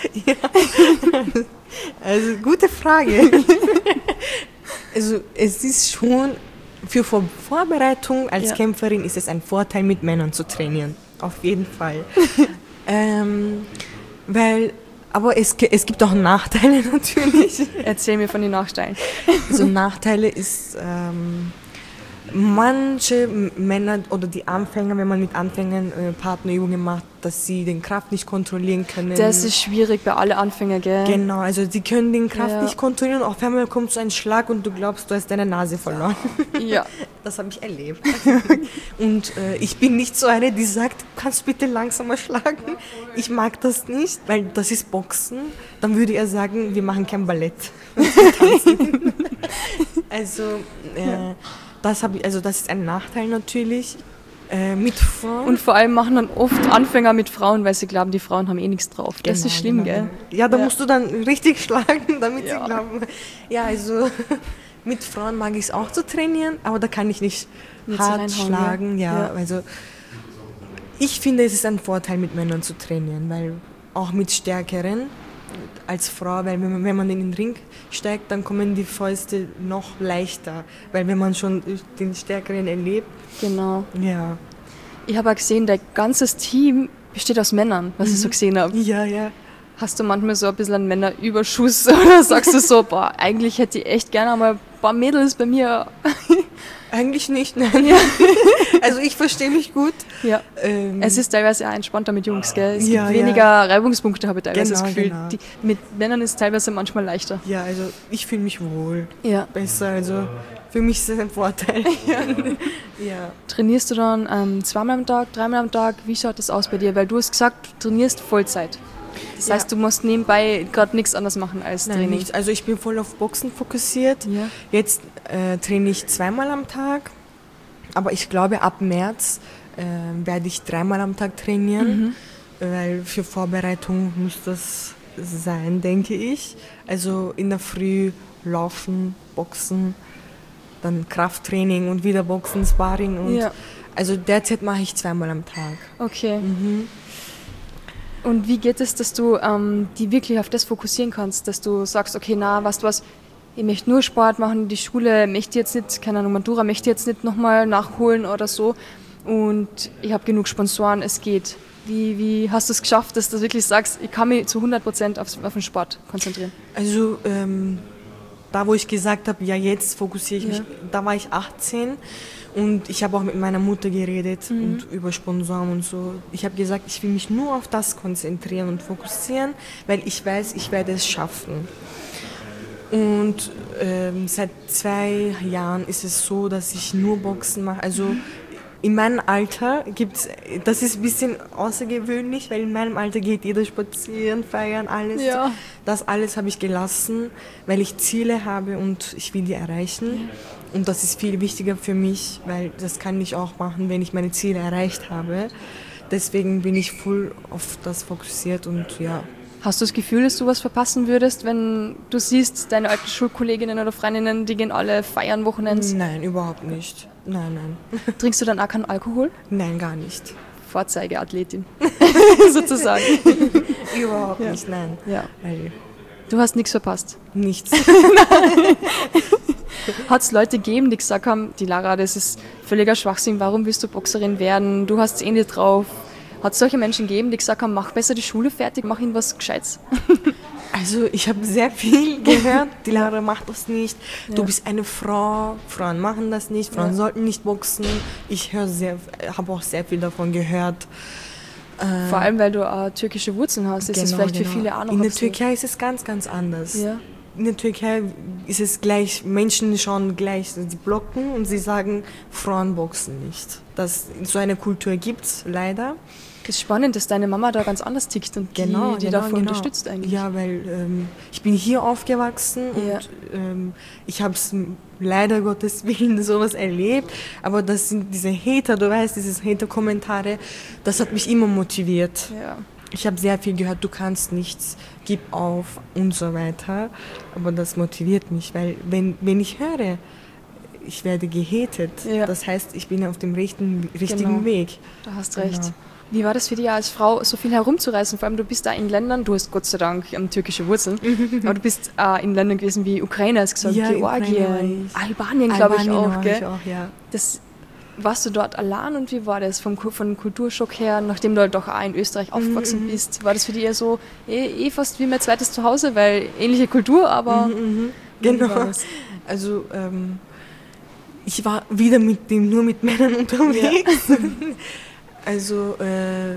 Also gute Frage. Also es ist schon für Vor Vorbereitung als Ja. Kämpferin ist es ein Vorteil, mit Männern zu trainieren. Auf jeden Fall. ähm, weil, aber es, ge- es gibt auch Nachteile natürlich. Erzähl mir von den Nachteilen. Also Nachteile ist, ähm, manche M- Männer oder die Anfänger, wenn man mit Anfängern äh, Partnerübungen macht, dass sie den Kraft nicht kontrollieren können. Das ist schwierig bei allen Anfängern, gell? Genau, also sie können den Kraft Ja. nicht kontrollieren. Auf einmal kommt so ein Schlag und du glaubst, du hast deine Nase verloren. Ja. Das habe ich erlebt. Und äh, ich bin nicht so eine, die sagt, kannst du bitte langsamer schlagen? Ich mag das nicht, weil das ist Boxen. Dann würde er sagen, wir machen kein Ballett. Wir tanzen. Also, äh, das, hab ich, also das ist ein Nachteil natürlich. Äh, mit Frauen. Und vor allem machen dann oft Anfänger mit Frauen, weil sie glauben, die Frauen haben eh nichts drauf. Das Genau, ist schlimm, genau. gell? Ja, da Ja. musst du dann richtig schlagen, damit Ja. sie glauben. Ja, also mit Frauen mag ich es auch zu trainieren, aber da kann ich nicht, Nicht so hart reinhauen, schlagen. ja. Ja. Ja. Also ich finde, es ist ein Vorteil, mit Männern zu trainieren, weil auch mit Stärkeren als Frau, weil wenn man, wenn man in den Ring steigt, dann kommen die Fäuste noch leichter, weil wenn man schon den Stärkeren erlebt, Genau. ja. Ich habe auch gesehen, dein ganzes Team besteht aus Männern, was ich so gesehen habe. Ja, ja. Hast du manchmal so ein bisschen einen Männerüberschuss oder sagst du so, boah, eigentlich hätte ich echt gerne mal ein paar Mädels bei mir. Eigentlich nicht, nein. Ja. Also ich verstehe mich gut. Ja. Ähm, Es ist teilweise auch entspannter mit Jungs, gell? Es Ja, gibt ja. weniger Reibungspunkte, habe ich teilweise Genau, das Gefühl. genau. Die, mit Männern ist es teilweise manchmal leichter. ja, also ich fühle mich wohl. Ja. Besser, also für mich ist es ein Vorteil. ja. Trainierst du dann ähm, zweimal am Tag, dreimal am Tag? Wie schaut das aus bei dir? Weil du hast gesagt, du trainierst Vollzeit. Das Ja. heißt, du musst nebenbei gerade nichts anderes machen als Nein, Training. nichts. Also ich bin voll auf Boxen fokussiert. Ja. Jetzt äh, trainiere ich zweimal am Tag, aber ich glaube ab März äh, werde ich dreimal am Tag trainieren, Mhm. weil für Vorbereitung muss das sein, denke ich. Also in der Früh laufen, boxen, dann Krafttraining und wieder Boxen, Sparring und Ja. also derzeit mache ich zweimal am Tag. Okay. Mhm. Und wie geht es, dass du ähm, die wirklich auf das fokussieren kannst, dass du sagst, okay, na, weißt du was, ich möchte nur Sport machen, die Schule möchte jetzt nicht, keine Ahnung, Matura möchte jetzt nicht nochmal nachholen oder so und ich habe genug Sponsoren, es geht. Wie, wie hast du es geschafft, dass du wirklich sagst, ich kann mich zu hundert Prozent auf, auf den Sport konzentrieren? Also ähm, da, wo ich gesagt habe, ja jetzt fokussiere ich mich, Ja. da war ich achtzehn und ich habe auch mit meiner Mutter geredet Mhm. und über Sponsoren und so. Ich habe gesagt, ich will mich nur auf das konzentrieren und fokussieren, weil ich weiß, ich werde es schaffen. Und ähm, seit zwei Jahren ist es so, dass ich nur Boxen mache. Also in meinem Alter gibt's, das ist ein bisschen außergewöhnlich, weil in meinem Alter geht jeder spazieren, feiern, alles. Ja. Das alles habe ich gelassen, weil ich Ziele habe und ich will die erreichen. Und das ist viel wichtiger für mich, weil das kann ich auch machen, wenn ich meine Ziele erreicht habe. Deswegen bin ich voll auf das fokussiert und ja. Hast du das Gefühl, dass du was verpassen würdest, wenn du siehst, deine alten Schulkolleginnen oder Freundinnen, die gehen alle feiern Wochenends? Nein, überhaupt nicht. Nein, nein. Trinkst du dann auch keinen Alkohol? Nein, gar nicht. Vorzeigeathletin, sozusagen. Überhaupt Ja. nicht, nein. Ja. Weil Du hast nichts verpasst. nichts. Hat es Leute gegeben, die gesagt haben, die Lara, das ist völliger Schwachsinn, warum willst du Boxerin werden, du hast es eh nicht drauf. Hat es solche Menschen gegeben, die gesagt haben, mach besser die Schule fertig, mach ihnen was Gescheites? Also ich habe sehr viel gehört, die Lara macht das nicht, Ja. du bist eine Frau, Frauen machen das nicht, Frauen Ja. sollten nicht boxen. Ich höre sehr, habe auch sehr viel davon gehört. Äh, Vor allem, weil du auch türkische Wurzeln hast, ist es genau, vielleicht genau. für viele auch noch In ein der bisschen- Türkei ist es ganz, ganz anders. Ja. In der Türkei ist es gleich, Menschen schauen gleich, sie blocken und sie sagen, Frauen boxen nicht. Das, so eine Kultur gibt es leider. Das ist spannend, dass deine Mama da ganz anders tickt und Genau, die, die genau, davor genau. unterstützt eigentlich. Ja, weil ähm, ich bin hier aufgewachsen Ja. und ähm, ich habe es leider Gottes Willen sowas erlebt, aber das sind diese Hater, du weißt, diese Hater-Kommentare, das hat mich immer motiviert. Ja. Ich habe sehr viel gehört, du kannst nichts, gib auf und so weiter, aber das motiviert mich, weil wenn, wenn ich höre, ich werde gehatet, Ja. das heißt, ich bin auf dem richtigen, richtigen Genau. Weg. Da hast recht. Genau. Wie war das für dich als Frau, so viel herumzureisen? Vor allem, du bist da in Ländern, du hast Gott sei Dank ähm, türkische Wurzeln, aber du bist äh, in Ländern gewesen wie Ukraine, hast gesagt, Ja, Georgien, Ukraine war Albanien, glaube ich Albanien auch. war Gell? ich auch, ja. Das, warst du dort allein und wie war das vom, Ku- vom Kulturschock her, nachdem du halt doch auch in Österreich aufgewachsen bist? War das für dich eher so eh, eh fast wie mein zweites Zuhause, weil ähnliche Kultur, aber Mhm, wie genau. war das? Also ähm, ich war wieder mit dem nur mit Männern unterwegs. Also äh,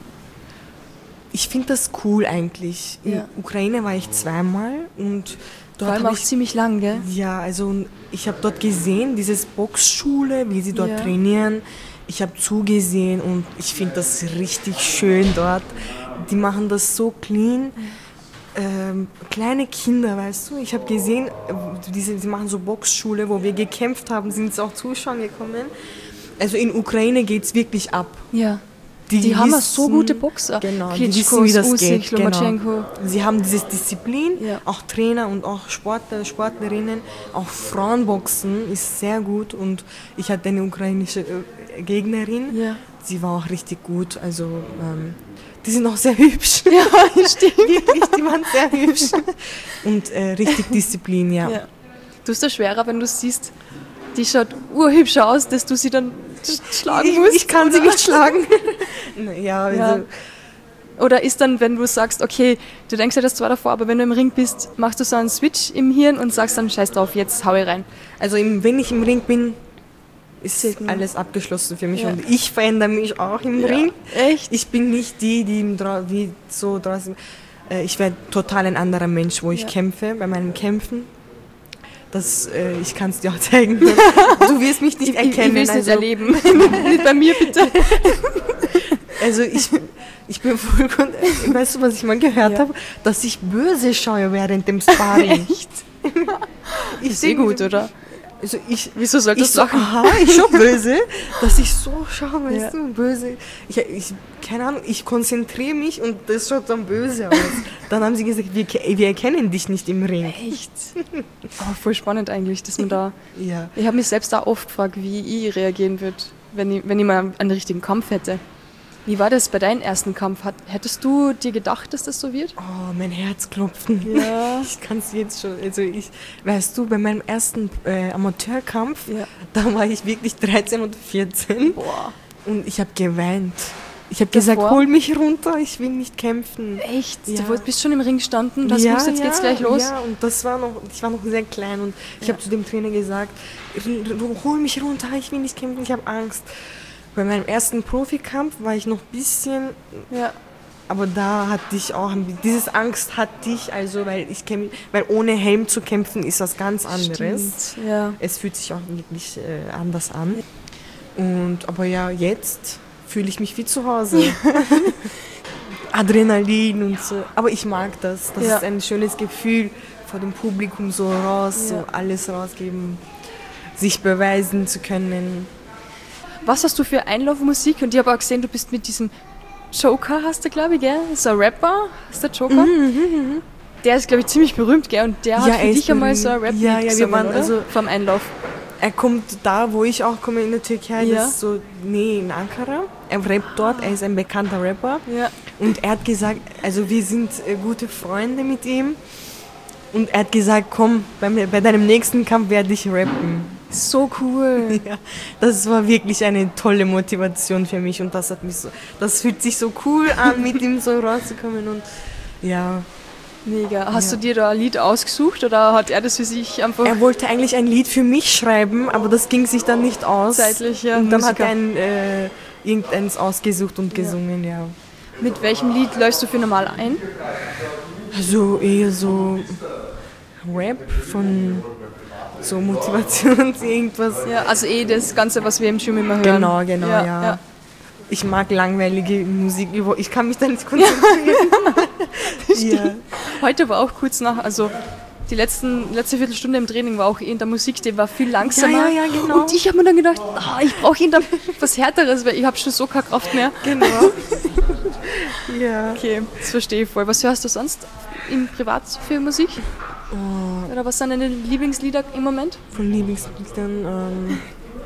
ich finde das cool eigentlich. In Ja. Ukraine war ich zweimal und Vor dort allem habe auch ich ziemlich lang, gell? ja, also ich habe dort gesehen, dieses Boxschule, wie sie dort Ja. trainieren. Ich habe zugesehen und ich finde das richtig schön dort. Die machen das so clean. Ähm, kleine Kinder, weißt du, ich habe gesehen, äh, diese, sie machen so Boxschule, wo wir gekämpft haben, sind auch Zuschauer gekommen. Also in Ukraine geht es wirklich ab. Ja. Die haben auch so gute Boxer. Genau, die Klitschko, wissen, wie das Usyk, geht. Genau. Lomachenko. Sie haben diese Disziplin, Ja. auch Trainer und auch Sportler, Sportlerinnen, auch Frauenboxen ist sehr gut und ich hatte eine ukrainische äh, Gegnerin, Ja. sie war auch richtig gut, also ähm, die sind auch sehr hübsch. Ja, stimmt. Wirklich, die waren sehr hübsch und äh, richtig Disziplin, ja. Ja. Du hast das schwerer, wenn du siehst, die schaut urhübsch aus, dass du sie dann sch- schlagen Ich, musst. ich kann sie oder? nicht schlagen. ja, also, Ja. Oder ist dann, wenn du sagst, okay, du denkst ja das zwar davor, aber wenn du im Ring bist, machst du so einen Switch im Hirn und sagst dann, scheiß drauf, jetzt hau ich rein. Also im, wenn ich im Ring bin, ist Zählt nur. alles abgeschlossen für mich Ja. und ich verändere mich auch im Ja. Ring. Echt? Ich bin nicht die, die im Dra- wie so draußen. Äh, ich werde total ein anderer Mensch, wo ich Ja. kämpfe, bei meinen Kämpfen. Das, äh, ich kann es dir auch zeigen. Du wirst mich nicht Ich, ich, erkennen. ich will es nicht also, erleben. Nicht bei mir, bitte. also ich, ich bin voll gut. Weißt du, was ich mal gehört Ja. habe? Dass ich böse schaue während dem Sparring. Echt? Ich Ist eh gut, oder? Also ich, Wieso ich solltest so, du lachen? aha, ich schon böse, dass ich so schaue, weißt Ja. du, böse. Ich, ich, keine Ahnung, ich konzentriere mich und das schaut dann böse aus. Dann haben sie gesagt, wir, ke- wir erkennen dich nicht im Ring. Echt? Oh, voll spannend eigentlich, dass man da... Ja. Ich habe mich selbst da oft gefragt, wie ich reagieren würde, wenn ich, wenn ich mal einen richtigen Kampf hätte. Wie war das bei deinem ersten Kampf? Hat, hättest du dir gedacht, dass das so wird? Oh, mein Herz klopfen. Ja. Ich kann es jetzt schon. Also ich, weißt du, bei meinem ersten äh, Amateurkampf, Ja. da war ich wirklich dreizehn und vierzehn Boah. und ich habe geweint. Ich habe Davor? gesagt, hol mich runter, ich will nicht kämpfen. Echt? Ja. Du wolltest- bist schon im Ring gestanden, das ja, jetzt geht's gleich los. Ja, und das war noch, ich war noch sehr klein und ich Ja. habe zu dem Trainer gesagt, hol mich runter, ich will nicht kämpfen, ich habe Angst. Bei meinem ersten Profikampf war ich noch ein bisschen, Ja. aber da hatte ich auch, dieses Angst hatte ich, also weil ich kämpfe, weil ohne Helm zu kämpfen ist was ganz anderes. Stimmt. Ja. Es fühlt sich auch wirklich äh, anders an. Und, aber ja, jetzt fühle ich mich wie zu Hause. Adrenalin und so. Aber ich mag das. Das Ja. ist ein schönes Gefühl, vor dem Publikum so raus, Ja. so alles rausgeben, sich beweisen zu können. Was hast du für Einlaufmusik? Und ich habe auch gesehen, du bist mit diesem Joker, hast du, glaube ich, gell? So ein Rapper, ist der Joker? Der ist, glaube ich, ziemlich berühmt, gell? Und der Ja, hat er für ist dich einmal so ein berühmt. Rap Ja, ja, wir waren oder? also- Vom Einlauf. Er kommt da, wo ich auch komme in der Türkei, Ja. das ist so, nee, in Ankara. Er rappt dort, er ist ein bekannter Rapper. Ja. Und er hat gesagt, also wir sind äh, gute Freunde mit ihm. Und er hat gesagt, komm, bei, mir- bei deinem nächsten Kampf werde ich rappen. So cool. Ja, das war wirklich eine tolle Motivation für mich und das hat mich so, das fühlt sich so cool an, mit ihm so rauszukommen und ja. Mega. Hast Ja. du dir da ein Lied ausgesucht oder hat er das für sich einfach Er wollte eigentlich ein Lied für mich schreiben, aber das ging sich dann nicht aus. zeitlich? Ja, Und dann hat Musiker. er ein, äh, irgendeins ausgesucht und gesungen, ja. Mit welchem Lied läufst du für normal ein? Also eher so Rap von so Motivation, irgendwas. Ja, also eh das Ganze, was wir im Gym immer hören. Genau, genau, ja. ja. Ich mag langweilige Musik, über- ich kann mich da nicht konzentrieren. Ja. Heute war auch kurz nach, also die letzten, letzte Viertelstunde im Training war auch eh in der Musik, die war viel langsamer. Ja, ja, ja, genau. Und ich habe mir dann gedacht, ah, ich brauche ihn da was Härteres, weil ich habe schon so keine Kraft mehr. Genau. Ja. Okay, das verstehe ich voll. Was hörst du sonst im Privat für Musik? Oh, Oder was sind deine Lieblingslieder im Moment? von Lieblingsliedern, ähm,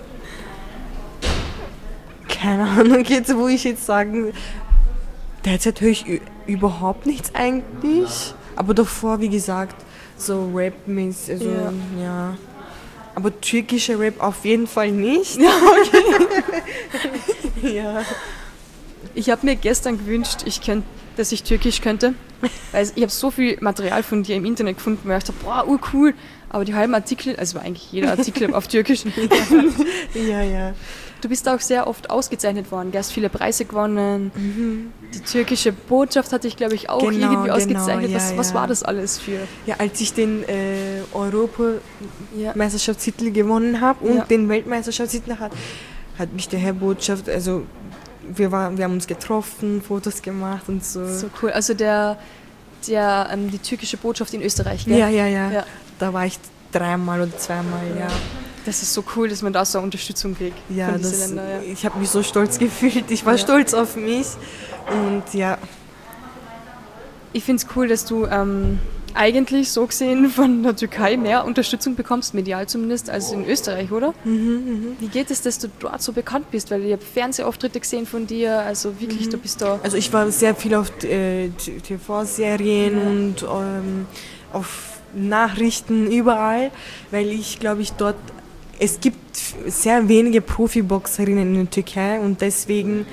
keine Ahnung jetzt, wo ich jetzt sagen, derzeit höre ich ü- überhaupt nichts eigentlich, aber davor, wie gesagt, so Rap-mäßig, also, Ja. ja. Aber türkischer Rap auf jeden Fall nicht. Ja, okay. Ja. Ich habe mir gestern gewünscht, ich könnt, dass ich Türkisch könnte. Weil ich habe so viel Material von dir im Internet gefunden, wo ich dachte, boah, urcool. Aber die halben Artikel, also war eigentlich jeder Artikel auf Türkisch. Ja, ja. Du bist auch sehr oft ausgezeichnet worden. Du hast viele Preise gewonnen. Die türkische Botschaft hatte ich, glaube ich, auch Genau, irgendwie genau, ausgezeichnet. was, ja, was ja. war das alles für? Ja, als ich den äh, Ja. Europameisterschaftstitel gewonnen habe und Ja. den Weltmeisterschaftstitel hat, hat mich der Herr Botschaft, also wir, war, wir haben uns getroffen, Fotos gemacht und so. So cool. Also der, der, ähm, die türkische Botschaft in Österreich, gell? Ja, ja, ja, Ja. Da war ich dreimal oder zweimal, ja. Das ist so cool, dass man da so Unterstützung kriegt Ja, von diesen das, Ländern. Ja. ich habe mich so stolz gefühlt. Ich war Ja. stolz auf mich und ja, Ich finde es cool, dass du ähm, eigentlich so gesehen von der Türkei mehr Unterstützung bekommst, medial zumindest, als in Österreich, oder? Wie geht es, dass du dort so bekannt bist? Weil ich habe Fernsehauftritte gesehen von dir, also wirklich, du bist da... also ich war sehr viel auf äh, T- T V-Serien und ähm, auf Nachrichten überall, weil ich glaube ich dort, es gibt sehr wenige Profiboxerinnen in der Türkei und deswegen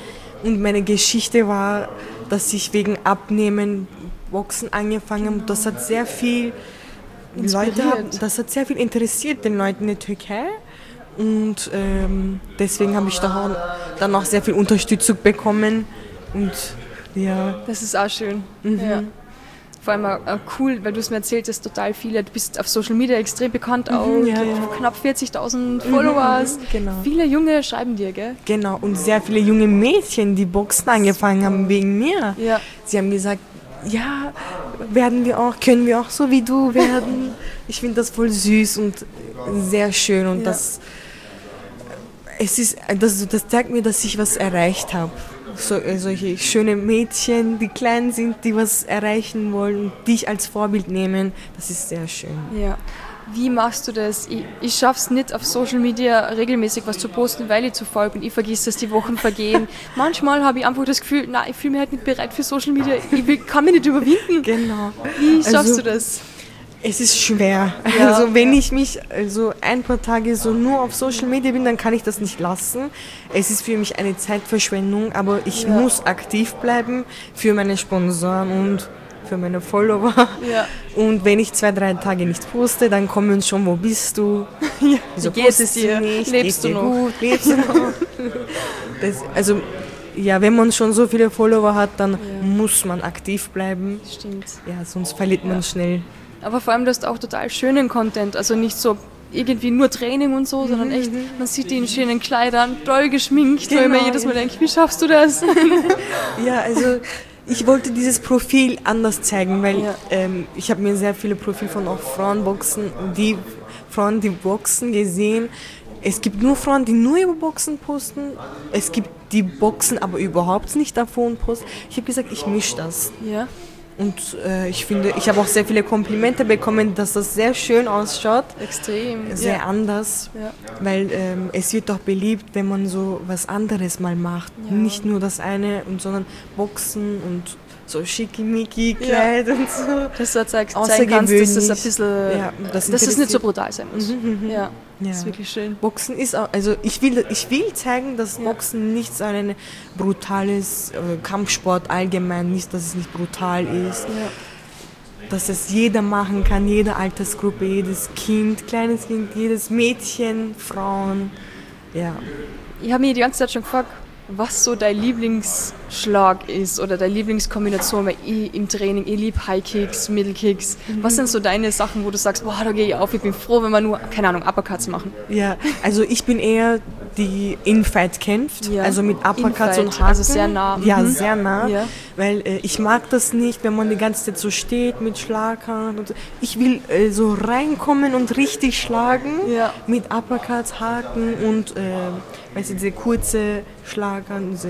Und meine Geschichte war, dass ich wegen Abnehmen Boxen angefangen habe. Das hat sehr viel Inspiriert. Leute haben, das hat sehr viel interessiert den Leuten in der Türkei. Und ähm, deswegen habe ich da auch, dann auch sehr viel Unterstützung bekommen. Und ja. Das ist auch schön. Mhm. Ja. Vor allem auch, auch cool, weil du es mir erzählt hast, total viele. Du bist auf Social Media extrem bekannt, auch Mhm, ja, du ja. hast knapp vierzigtausend Followers. Mhm, genau. Viele Junge schreiben dir, gell? Genau, und sehr viele junge Mädchen, die Boxen angefangen haben wegen mir. Ja. Sie haben gesagt, ja, werden wir auch, können wir auch so wie du werden. Ich finde das voll süß und sehr schön und Ja. das, es ist, das, das zeigt mir, dass ich was erreicht habe. So, solche schöne Mädchen, die klein sind, die was erreichen wollen und dich als Vorbild nehmen, das ist sehr schön. Ja. Wie machst du das? Ich, ich schaffe es nicht, auf Social Media regelmäßig was zu posten, weil ich zu faul bin. Ich vergesse, dass die Wochen vergehen. Manchmal habe ich einfach das Gefühl, nein, ich fühle mich halt nicht bereit für Social Media. Ich will, kann mich nicht überwinden. Genau. Wie schaffst Also, du das? Es ist schwer. Ja, also wenn ja. ich mich also ein paar Tage so nur auf Social Media bin, dann kann ich das nicht lassen. Es ist für mich eine Zeitverschwendung, aber ich Ja. muss aktiv bleiben für meine Sponsoren und für meine Follower. Ja. Und wenn ich zwei, drei Tage nicht poste, dann kommen schon, wo bist du? Ja. Wieso Wie geht es postest dir? du nicht? Lebst Geht's du dir noch? gut? Lebst du noch? Das, also ja, wenn man schon so viele Follower hat, dann muss man aktiv bleiben. Stimmt. Ja, sonst verliert man schnell. Aber vor allem, du hast auch total schönen Content. Also nicht so irgendwie nur Training und so, sondern echt, man sieht die in schönen Kleidern, toll geschminkt, wo ich Genau, mir jedes Mal ja. denke, wie schaffst du das? Ja, also ich wollte dieses Profil anders zeigen, weil Ja. ähm, ich habe mir sehr viele Profile von auch Frauenboxen, die Frauen, die boxen, gesehen. Es gibt nur Frauen, die nur über Boxen posten. Es gibt die Boxen, aber überhaupt nicht davon posten. Ich habe gesagt, ich mische das. Ja. Und äh, ich finde, ich habe auch sehr viele Komplimente bekommen, dass das sehr schön ausschaut. Extrem. Sehr ja. anders, Ja. weil ähm, es wird doch beliebt, wenn man so was anderes mal macht. Ja. Nicht nur das eine, und, sondern Boxen und so schickimicki-Kleid und so. Dass du zeig, zeigen kannst, dass es ein bisschen, Ja, das dass es nicht so interessiert- brutal sein muss. Mhm, mhm. Ja. Ja. Das ist wirklich schön. Boxen ist auch, also ich will, ich will zeigen, dass Ja. Boxen nicht so ein brutales äh, Kampfsport allgemein, nicht, dass es nicht brutal ist. Ja. Dass es jeder machen kann, jede Altersgruppe, jedes Kind, kleines Kind, jedes Mädchen, Frauen. Ja. Ich habe mir die ganze Zeit schon gefragt, was so dein Lieblingsschlag ist oder deine Lieblingskombination, weil ich im Training, ich liebe High Kicks, Middle Kicks. Was sind so deine Sachen, wo du sagst, boah, da gehe ich auf, ich bin froh, wenn wir nur, keine Ahnung, Uppercuts machen. Ja, also ich bin eher die In-Fight kämpft, Ja. also mit Uppercuts In-Fight, und Haken. also sehr nah. Ja, Mhm. sehr nah, Ja. weil äh, ich mag das nicht, wenn man die ganze Zeit so steht mit Schlaghand und so. Ich will äh, so reinkommen und richtig schlagen Ja. mit Uppercuts, Haken und äh, weißt du, diese kurze Schlaghand, diese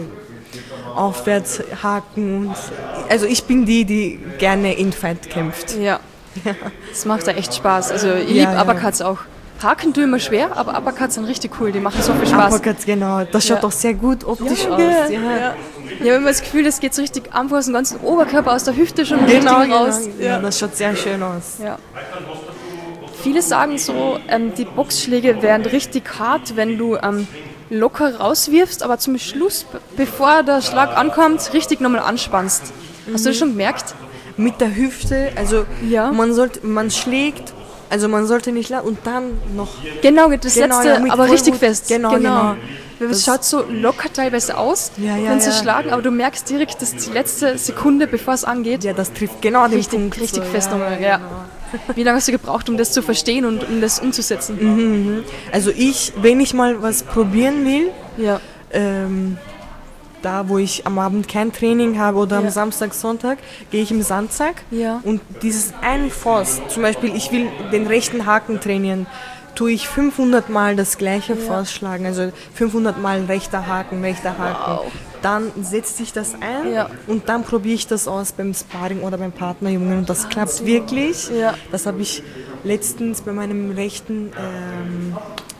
Aufwärtshaken. Und, also ich bin die, die gerne In-Fight kämpft. Ja. Das macht da echt Spaß. Also ich Ja, liebe ja. Uppercuts auch. Haken tue immer schwer, aber Uppercuts sind richtig cool, die machen so viel Spaß. Uppercuts, genau. Das schaut Ja. doch sehr gut optisch aus. Ja, Ja. ja. Ich habe immer das Gefühl, das geht so richtig einfach aus dem ganzen Oberkörper, aus der Hüfte schon Genau, richtig genau. raus. Ja, das schaut sehr schön aus. Ja. Viele sagen so, ähm, die Boxschläge werden richtig hart, wenn du ähm, locker rauswirfst, aber zum Schluss, b- bevor der Schlag ankommt, richtig nochmal anspannst. Hast du das schon gemerkt? Mit der Hüfte, also Ja. man sollte, man schlägt, also man sollte nicht lachen und dann noch. Genau, das Genau, letzte, ja, mit aber voll richtig gut. fest. Genau, genau. Es Das- schaut so locker teilweise aus, Ja, ja, wenn sie ja. schlagen, aber du merkst direkt, dass die letzte Sekunde, bevor es angeht, Ja, das trifft genau den richtig, Punkt. richtig so, fest ja, nochmal. ja, Ja. genau. Wie lange hast du gebraucht, um das zu verstehen und um das umzusetzen? Also ich, wenn ich mal was probieren will, Ja. ähm, da wo ich am Abend kein Training habe oder am Ja. Samstag, Sonntag, gehe ich im Sandsack Ja. und dieses einen Force, zum Beispiel ich will den rechten Haken trainieren, tue ich fünfhundert Mal das gleiche Force schlagen, also fünfhundert Mal rechter Haken, rechter Haken. Wow. Dann setzt sich das ein Ja. und dann probiere ich das aus beim Sparring oder beim Partnerjungen und das klappt wirklich. Ja. Das habe ich letztens bei meinem rechten ähm,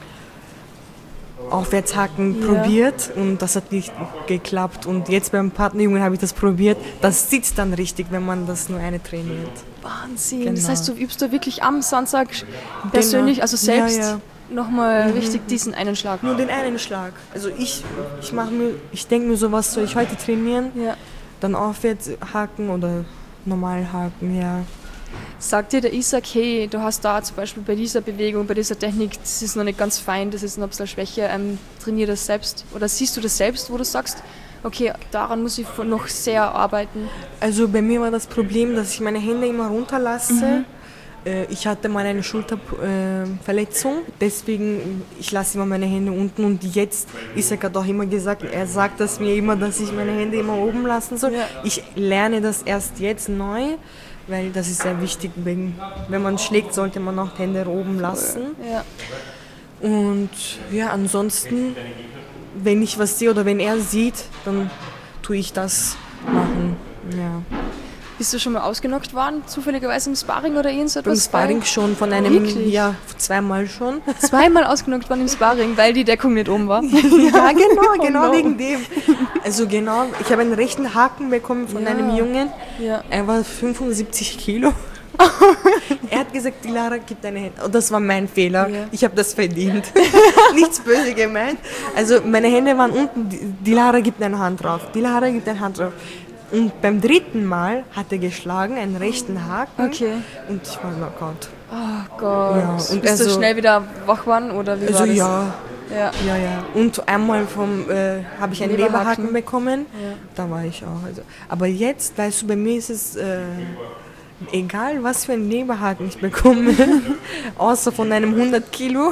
Aufwärtshaken Ja. probiert und das hat nicht geklappt. Und jetzt beim Partnerjungen habe ich das probiert. Das sitzt dann richtig, wenn man das nur eine trainiert. Wahnsinn. Genau. Das heißt, du übst da wirklich am Samstag persönlich, Genau. also selbst. Ja, ja. nochmal mhm. richtig diesen einen Schlag. Nur den einen Schlag. Also ich, ich mache mir, ich denke mir so, was soll ich heute trainieren? Ja. Dann aufwärts haken oder normal haken, ja. Sagt dir der Isaac, hey, du hast da zum Beispiel bei dieser Bewegung, bei dieser Technik, das ist noch nicht ganz fein, das ist noch ein bisschen Schwäche, ähm, trainier das selbst? Oder siehst du das selbst, wo du sagst, okay, daran muss ich noch sehr arbeiten? Also bei mir war das Problem, dass ich meine Hände immer runterlasse. Mhm. Äh, ich hatte mal eine Schulterverletzung, äh, deswegen ich lasse immer meine Hände unten und jetzt, Isaac hat auch immer gesagt, er sagt das mir immer, dass ich meine Hände immer oben lassen soll. Ja. Ich lerne das erst jetzt neu. Weil das ist sehr wichtig, wenn, wenn man schlägt, sollte man auch die Hände oben lassen. Ja. Und ja, ansonsten, wenn ich was sehe oder wenn er sieht, dann tue ich das machen. Ja. Bist du schon mal ausgenockt worden, zufälligerweise im Sparring oder irgend so etwas? Im Sparring schon, von einem, Wirklich? ja, zweimal schon. Zweimal ausgenockt worden im Sparring, weil die Deckung nicht oben war? Ja, genau, genau oh no. wegen dem. Also genau, ich habe einen rechten Haken bekommen von ja. einem Jungen, ja. er war fünfundsiebzig Kilo. Er hat gesagt, die Lara gibt eine Hände. Und das war mein Fehler. Ja. Ich habe das verdient. Nichts böse gemeint. Also meine Hände waren unten, die Lara gibt eine Hand drauf. Die Lara gibt eine Hand drauf. Und beim dritten Mal hat er geschlagen, einen rechten Haken. Okay. Und ich war Knockout. Oh Gott. Ja, und bist also, du schnell wieder wach geworden? Oder wie also war das? Ja. Ja. ja, ja. Und einmal vom äh, habe ich einen Leberhaken, Leberhaken bekommen. Ja. Da war ich auch. Also. Aber jetzt, weißt du, bei mir ist es äh, egal, was für einen Leberhaken ich bekomme, außer von einem hundert Kilo.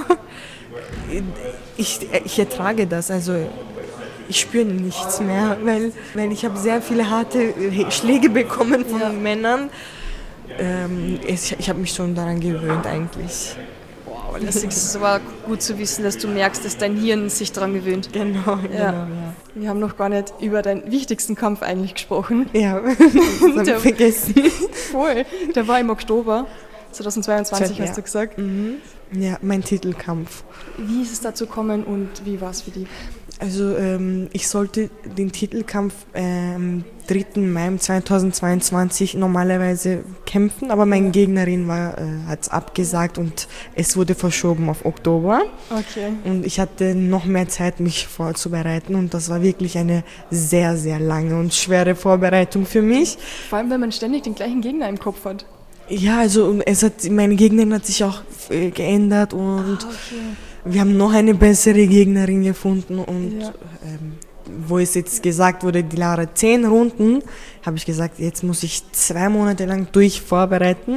Ich, ich ertrage das. Also ich spüre nichts mehr, weil, weil ich habe sehr viele harte Schläge bekommen von ja. Männern. Ähm, ich ich habe mich schon daran gewöhnt eigentlich. Wow, das ist aber gut zu wissen, dass du merkst, dass dein Hirn sich daran gewöhnt. Genau, ja. genau, ja. Wir haben noch gar nicht über deinen wichtigsten Kampf eigentlich gesprochen. Ja, das habe ich vergessen. Voll, der war im Oktober zweitausendzweiundzwanzig, ja. hast du gesagt. Mhm. Ja, mein Titelkampf. Wie ist es dazu gekommen und wie war es für dich? Also ähm, ich sollte den Titelkampf am äh, dritten Mai zweitausendzweiundzwanzig normalerweise kämpfen, aber meine Gegnerin war, äh, hat es abgesagt und es wurde verschoben auf Oktober. Okay. Und ich hatte noch mehr Zeit, mich vorzubereiten und das war wirklich eine sehr, sehr lange und schwere Vorbereitung für mich. Vor allem, wenn man ständig den gleichen Gegner im Kopf hat. Ja, also es hat, meine Gegnerin hat sich auch äh, geändert und ah, okay. wir haben noch eine bessere Gegnerin gefunden und ja. ähm, wo es jetzt gesagt wurde, die Lara zehn Runden, habe ich gesagt, jetzt muss ich zwei Monate lang durch vorbereiten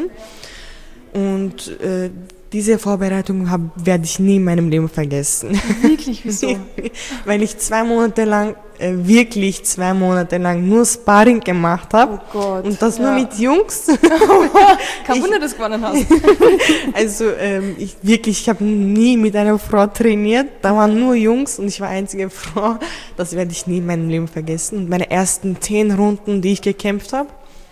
und äh, diese Vorbereitung hab, werde ich nie in meinem Leben vergessen. Wirklich, wieso? Weil ich zwei Monate lang, äh, wirklich zwei Monate lang nur Sparring gemacht habe. Oh Gott. Und das ja. nur mit Jungs. Kein Wunder, dass du gewonnen hast. Also ähm, ich wirklich, ich habe nie mit einer Frau trainiert. Da waren nur Jungs und ich war einzige Frau. Das werde ich nie in meinem Leben vergessen. Und meine ersten zehn Runden, die ich gekämpft habe,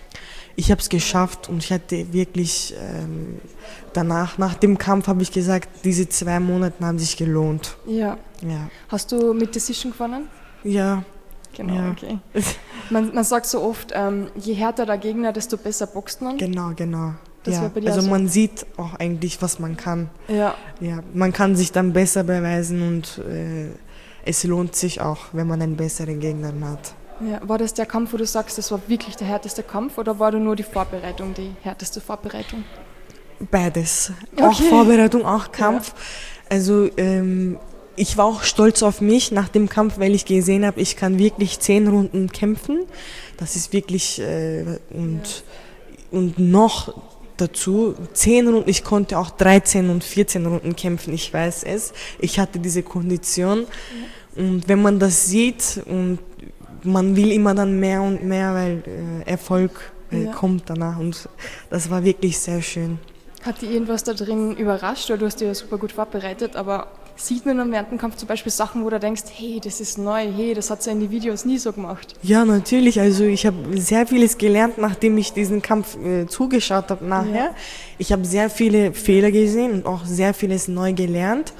ich habe es geschafft und ich hatte wirklich ähm, danach, nach dem Kampf habe ich gesagt, diese zwei Monate haben sich gelohnt. Ja. ja. Hast du mit Decision gewonnen? Ja. Genau, ja. okay. Man, man sagt so oft, ähm, je härter der Gegner, desto besser boxt man. Genau, genau. Das ja. bei dir also so. Man sieht auch eigentlich, was man kann. Ja. Ja. Man kann sich dann besser beweisen und äh, es lohnt sich auch, wenn man einen besseren Gegner hat. Ja, war das der Kampf, wo du sagst, das war wirklich der härteste Kampf oder war da nur die Vorbereitung, die härteste Vorbereitung? Beides. Okay. Auch Vorbereitung, auch Kampf. Ja. Also ähm, ich war auch stolz auf mich nach dem Kampf, weil ich gesehen habe, ich kann wirklich zehn Runden kämpfen. Das ist wirklich äh, und, ja. und noch dazu zehn Runden, ich konnte auch dreizehn und vierzehn Runden kämpfen, ich weiß es. Ich hatte diese Kondition ja. und wenn man das sieht und man will immer dann mehr und mehr, weil äh, Erfolg äh, ja. kommt danach und das war wirklich sehr schön. Hat dich irgendwas da drin überrascht, weil du hast dich ja super gut vorbereitet, aber sieht man am während dem Kampf zum Beispiel Sachen, wo du denkst, hey, das ist neu, hey, das hat sie in die Videos nie so gemacht? Ja, natürlich, also ich habe sehr vieles gelernt, nachdem ich diesen Kampf äh, zugeschaut habe nachher. Ja. Ich habe sehr viele Fehler gesehen und auch sehr vieles neu gelernt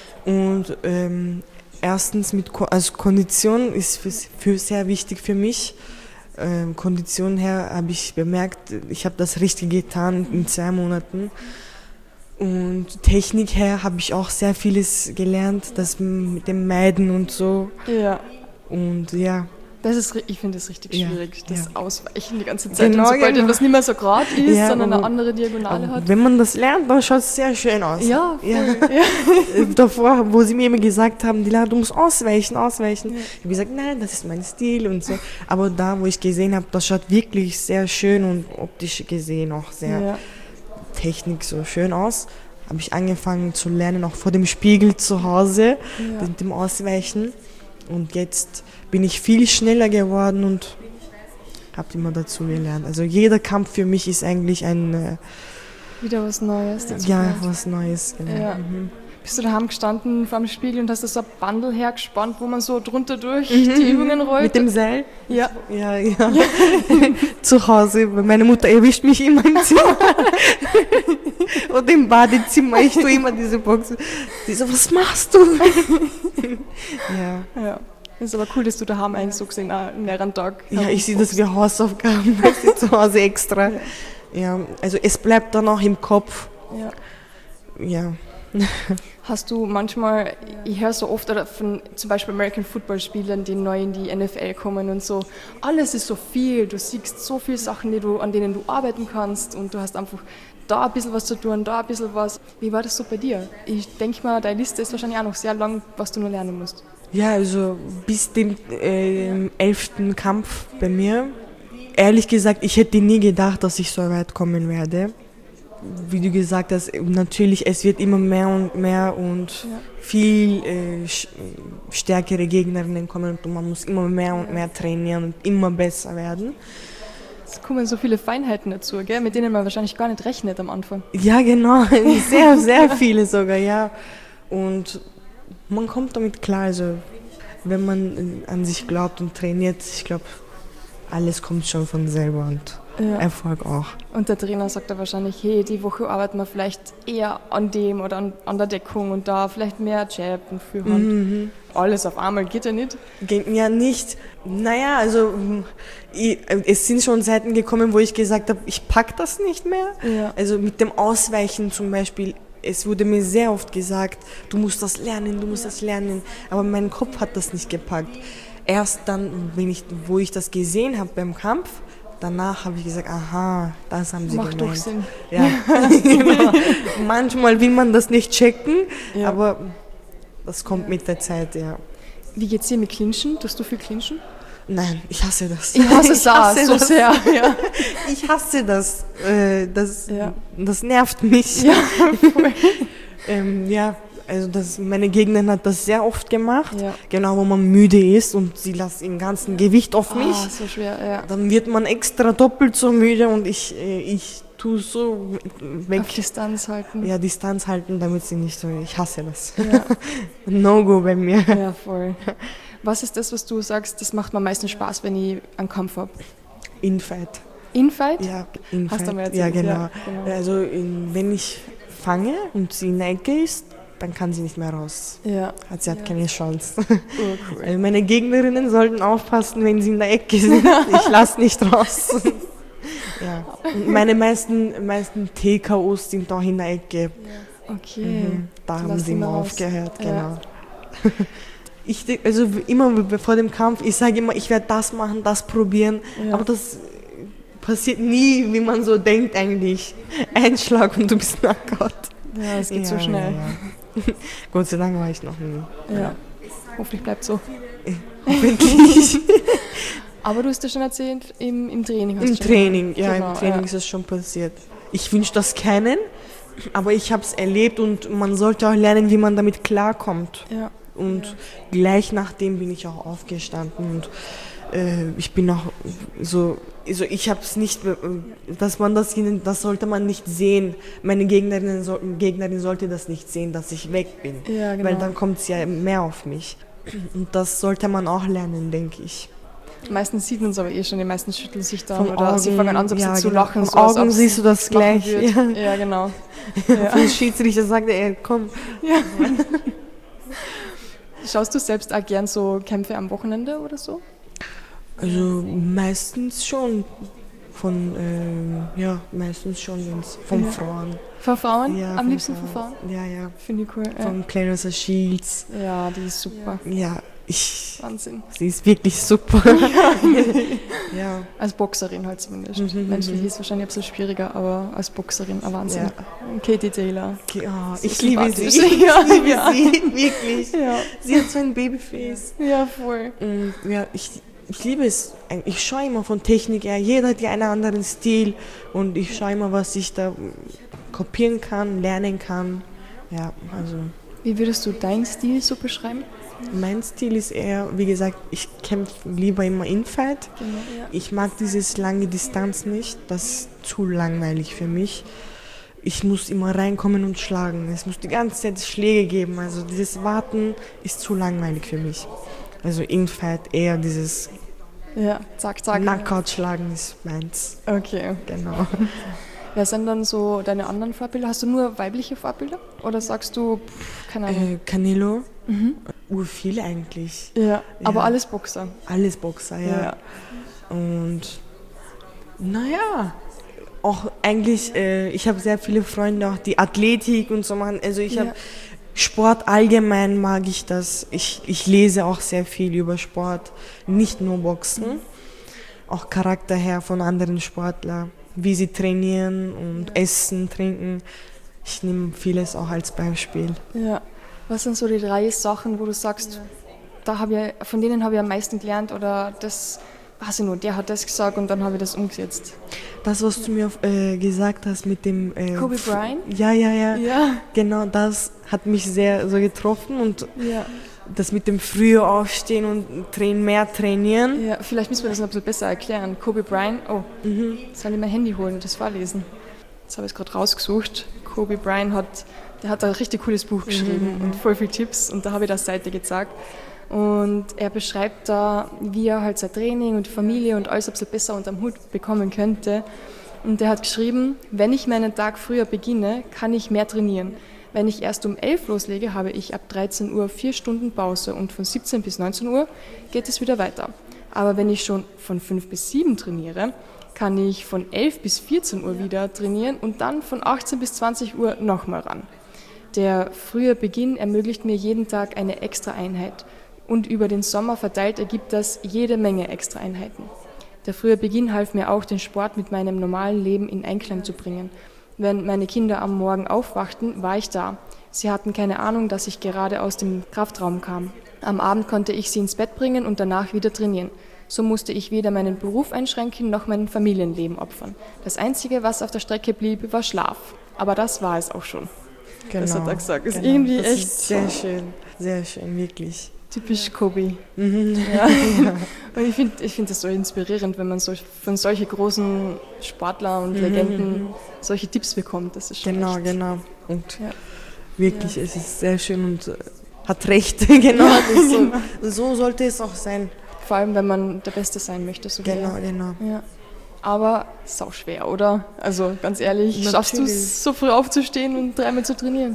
und ähm, erstens mit Ko- also Kondition ist für, für sehr wichtig für mich. Ähm, Kondition her habe ich bemerkt, ich habe das richtig getan in zwei Monaten. Und Technik her habe ich auch sehr vieles gelernt, das mit dem Meiden und so. Ja. Und ja. Das ist, ich finde das richtig Ja, schwierig, das ja. Ausweichen die ganze Zeit. Genau, und sobald genau. etwas nicht mehr so gerade ist, Ja, sondern aber- eine andere Diagonale Aber hat. wenn man das lernt, dann schaut es sehr schön aus. Ja, voll. Ja. Ja. Davor, wo sie mir immer gesagt haben, die Lara, du musst ausweichen, ausweichen. Ja. Ich habe gesagt, nein, das ist mein Stil und so. Aber da, wo ich gesehen habe, das schaut wirklich sehr schön und optisch gesehen auch sehr Ja. Technik so schön aus. Habe ich angefangen zu lernen, auch vor dem Spiegel zu Hause, Ja. mit dem Ausweichen. Und jetzt bin ich viel schneller geworden und habe immer dazu gelernt. Also jeder Kampf für mich ist eigentlich ein, äh, Wieder was Neues. dazu ja, gelernt. was Neues. Genau. Ja. Mhm. Bist du daheim gestanden vor dem Spiegel und hast da so ein Bundle hergespannt, wo man so drunter durch Mhm, die Übungen rollt? Mit dem Seil? Ja. Ja, ja. Zu Hause, weil meine Mutter erwischt mich immer im Zimmer. Und im Badezimmer, ich tue immer diese Box. Sie so, was machst du? Ja. Ja. Das ist aber cool, dass du daheim eigentlich so gesehen auch mehreren Tag. Ja, ich sehe das wie Hausaufgaben, weißt du, zu Hause extra. Ja. Ja, also es bleibt dann auch im Kopf. Ja. Ja. Hast du manchmal, ich höre so oft oder von zum Beispiel American Football Spielern, die neu in die N F L kommen und so, alles ist so viel, du siehst so viele Sachen, die du, an denen du arbeiten kannst und du hast einfach da ein bisschen was zu tun, da ein bisschen was. Wie war das so bei dir? Ich denke mal, deine Liste ist wahrscheinlich auch noch sehr lang, was du nur lernen musst. Ja, also bis dem äh, elften Kampf bei mir. Ehrlich gesagt, ich hätte nie gedacht, dass ich so weit kommen werde. Wie du gesagt hast, natürlich, es wird immer mehr und mehr und Ja. viel äh, sch- stärkere Gegnerinnen kommen und man muss immer mehr und mehr trainieren und immer besser werden. Es kommen so viele Feinheiten dazu, gell, mit denen man wahrscheinlich gar nicht rechnet am Anfang. Ja, genau, sehr, sehr viele sogar, ja. Und man kommt damit klar, also wenn man an sich glaubt und trainiert, ich glaube, alles kommt schon von selber und Ja. Erfolg auch. Und der Trainer sagt da wahrscheinlich, hey, die Woche arbeiten wir vielleicht eher an dem oder an, an der Deckung und da vielleicht mehr Jab und Führhand. Mhm. Alles auf einmal geht ja nicht. Geht mir nicht. Naja, also ich, es sind schon Zeiten gekommen, wo ich gesagt habe, ich pack das nicht mehr. Ja. Also mit dem Ausweichen zum Beispiel, es wurde mir sehr oft gesagt, du musst das lernen, du musst das lernen. Aber mein Kopf hat das nicht gepackt. Erst dann, wenn ich, wo ich das gesehen habe beim Kampf, danach habe ich gesagt, aha, das haben sie Macht doch gemeint. Sinn. Ja, genau. Manchmal will man das nicht checken, Ja. aber das kommt mit der Zeit, ja. Wie geht's dir mit Clinchen? Tust du viel Clinchen? Nein, ich hasse das. Ich hasse es auch hasse so das. sehr. Ja. Ich hasse das. Äh, das, Ja. das nervt mich. Ja. ähm, ja, also das, meine Gegnerin hat das sehr oft gemacht. Ja. Genau, wo man müde ist und sie lässt im ganzen Gewicht auf mich. Ah, so schwer, ja. Dann wird man extra doppelt so müde und ich, äh, ich tue so weg. Auf Distanz halten. Ja, Distanz halten, damit sie nicht so. Ich hasse das. Ja. No-go bei mir. Ja, voll. Was ist das, was du sagst, das macht mir am meisten Spaß, wenn ich einen Kampf habe? Infight. Infight? Ja, Infight. Hast du mir Ja, erzählt, genau. ja, genau. Also in, wenn ich fange und sie in der Ecke ist, dann kann sie nicht mehr raus. Ja. Also sie hat Ja. keine Chance. Urcool. Also meine Gegnerinnen sollten aufpassen, wenn sie in der Ecke sind. Ich lasse nicht raus. Ja. Und meine meisten, meisten T K Os sind auch in der Ecke. Okay. Mhm. Da Du haben lässt sie ihn immer raus. aufgehört, Ja. genau. Ich, denk- also immer vor dem Kampf, ich sage immer, ich werde das machen, das probieren, Ja. aber das passiert nie, wie man so denkt eigentlich. Ein Schlag und du bist Knockout. Ja, es geht Ja, so schnell. Ja, ja. Gott sei Dank war ich noch nie. Ja. Hoffentlich bleibt so. Hoffentlich. Aber du hast ja schon erzählt, im, im Training hast Im du schon Training, ja, Genau, im Training ja. ist es schon passiert. Ich wünsche das keinen, aber ich habe es erlebt und man sollte auch lernen, wie man damit klarkommt. Ja. Und gleich nachdem bin ich auch aufgestanden und äh, ich bin auch so, also ich habe es nicht, äh, dass man das, das sollte man nicht sehen. Meine Gegnerin, so, Gegnerin sollte das nicht sehen, dass ich weg bin, Ja, genau. weil dann kommt es ja mehr auf mich. Und das sollte man auch lernen, denke ich. Meistens sieht man es aber eh schon, die meisten schütteln sich dann Von oder sie Augen, fangen an, so ein bisschen ja, zu genau. lachen. Von so, als Augen ob's siehst du das lachen gleich, wird. ja. Ja, genau. Ja. Der Schiedsrichter sagt, ey, komm. Schaust du selbst auch gern so Kämpfe am Wochenende oder so? Also meistens schon. von, ähm, ja, meistens schon wenn's von Ja. Frauen. Von Frauen? Ja, Am von liebsten von Frauen? Ja, ja. Finde ich cool. Ja. Von Clarissa Shields. ja, die ist super. Ja, ich, Wahnsinn. sie ist wirklich super. Ja. Als Boxerin halt zumindest. Mhm, Menschlich mhm. ist es wahrscheinlich ein bisschen schwieriger, aber als Boxerin ein Wahnsinn. Ja. Katie Taylor. Okay, oh, So ich liebe sie. sympathisch. Ich Ja, liebe ja. sie, wirklich. Ja. Sie hat so ein Babyface. Ja, voll. Und ja, ich, ich liebe es. Ich schaue immer von Technik her. Jeder hat ja einen anderen Stil. Und ich schaue immer, was ich da kopieren kann, lernen kann. Ja, also Wie würdest du deinen Stil so beschreiben? mein Stil ist eher, wie gesagt, ich kämpfe lieber immer Infight. Genau, ja. Ich mag dieses lange Distanz nicht. Das ist zu langweilig für mich. Ich muss immer reinkommen und schlagen. Es muss die ganze Zeit Schläge geben. Also dieses Warten ist zu langweilig für mich. Also Infight eher dieses Ja, zack, zack. Knockout schlagen ist meins. Okay. Genau. Wer sind dann so deine anderen Vorbilder? Hast du nur weibliche Vorbilder? Oder sagst du, pff, keine Ahnung? Äh, Canelo, Mhm. ur viel eigentlich. Ja, aber ja. alles Boxer. Alles Boxer, ja. Ja. Und naja, auch eigentlich, äh, ich habe sehr viele Freunde, auch die Athletik und so machen. Also ich Ja. habe Sport allgemein mag ich das. Ich, ich lese auch sehr viel über Sport, nicht nur Boxen. Mhm. Auch Charakter her von anderen Sportlern, wie sie trainieren und essen, trinken. Ich nehme vieles auch als Beispiel. Ja. Was sind so die drei Sachen, wo du sagst, da habe ich, von denen habe ich am meisten gelernt oder das, weiß ich nur, der hat das gesagt und dann habe ich das umgesetzt? Das, was du mir äh, gesagt hast mit dem... Äh, Kobe Bryant? Ja, ja, ja, Ja. genau, das hat mich sehr so getroffen und Ja. das mit dem früher aufstehen und train, mehr trainieren. Ja, vielleicht müssen wir das noch ein bisschen besser erklären. Kobe Bryant, oh, Mhm. soll ich mein Handy holen und das vorlesen? Jetzt habe ich es gerade rausgesucht. Kobe Bryant hat, der hat ein richtig cooles Buch geschrieben Mhm. und voll viele Tipps und da habe ich das Seite gezeigt. Und er beschreibt da, wie er halt sein Training und die Familie und alles ein bisschen besser unterm Hut bekommen könnte. Und er hat geschrieben, wenn ich meinen Tag früher beginne, kann ich mehr trainieren. Wenn ich erst um elf loslege, habe ich ab dreizehn Uhr vier Stunden Pause und von siebzehn bis neunzehn Uhr geht es wieder weiter. Aber wenn ich schon von fünf bis sieben trainiere, kann ich von elf bis vierzehn Uhr wieder trainieren und dann von achtzehn bis zwanzig Uhr nochmal ran. Der frühe Beginn ermöglicht mir jeden Tag eine extra Einheit und über den Sommer verteilt ergibt das jede Menge extra Einheiten. Der frühe Beginn half mir auch, den Sport mit meinem normalen Leben in Einklang zu bringen. Wenn meine Kinder am Morgen aufwachten, war ich da. Sie hatten keine Ahnung, dass ich gerade aus dem Kraftraum kam. Am Abend konnte ich sie ins Bett bringen und danach wieder trainieren. So musste ich weder meinen Beruf einschränken noch mein Familienleben opfern. Das Einzige, was auf der Strecke blieb, war Schlaf. Aber das war es auch schon. Genau. Das hat er gesagt. Ist genau. irgendwie das echt ist sehr so schön, sehr schön, wirklich. typisch Kobe. Mhm. Ja. Und ich finde ich find das so inspirierend, wenn man so, von solchen großen Sportlern und Legenden solche Tipps bekommt. Das ist schon Genau, echt, genau. Und Ja. wirklich, es ist sehr schön und äh, hat recht. Genau, Ja, das ist so, genau. so sollte es auch sein. Vor allem, wenn man der Beste sein möchte. So wie Genau, er. genau. Ja. Aber sau schwer, oder? Also ganz ehrlich, schaffst du Natürlich. es, so früh aufzustehen und dreimal zu trainieren?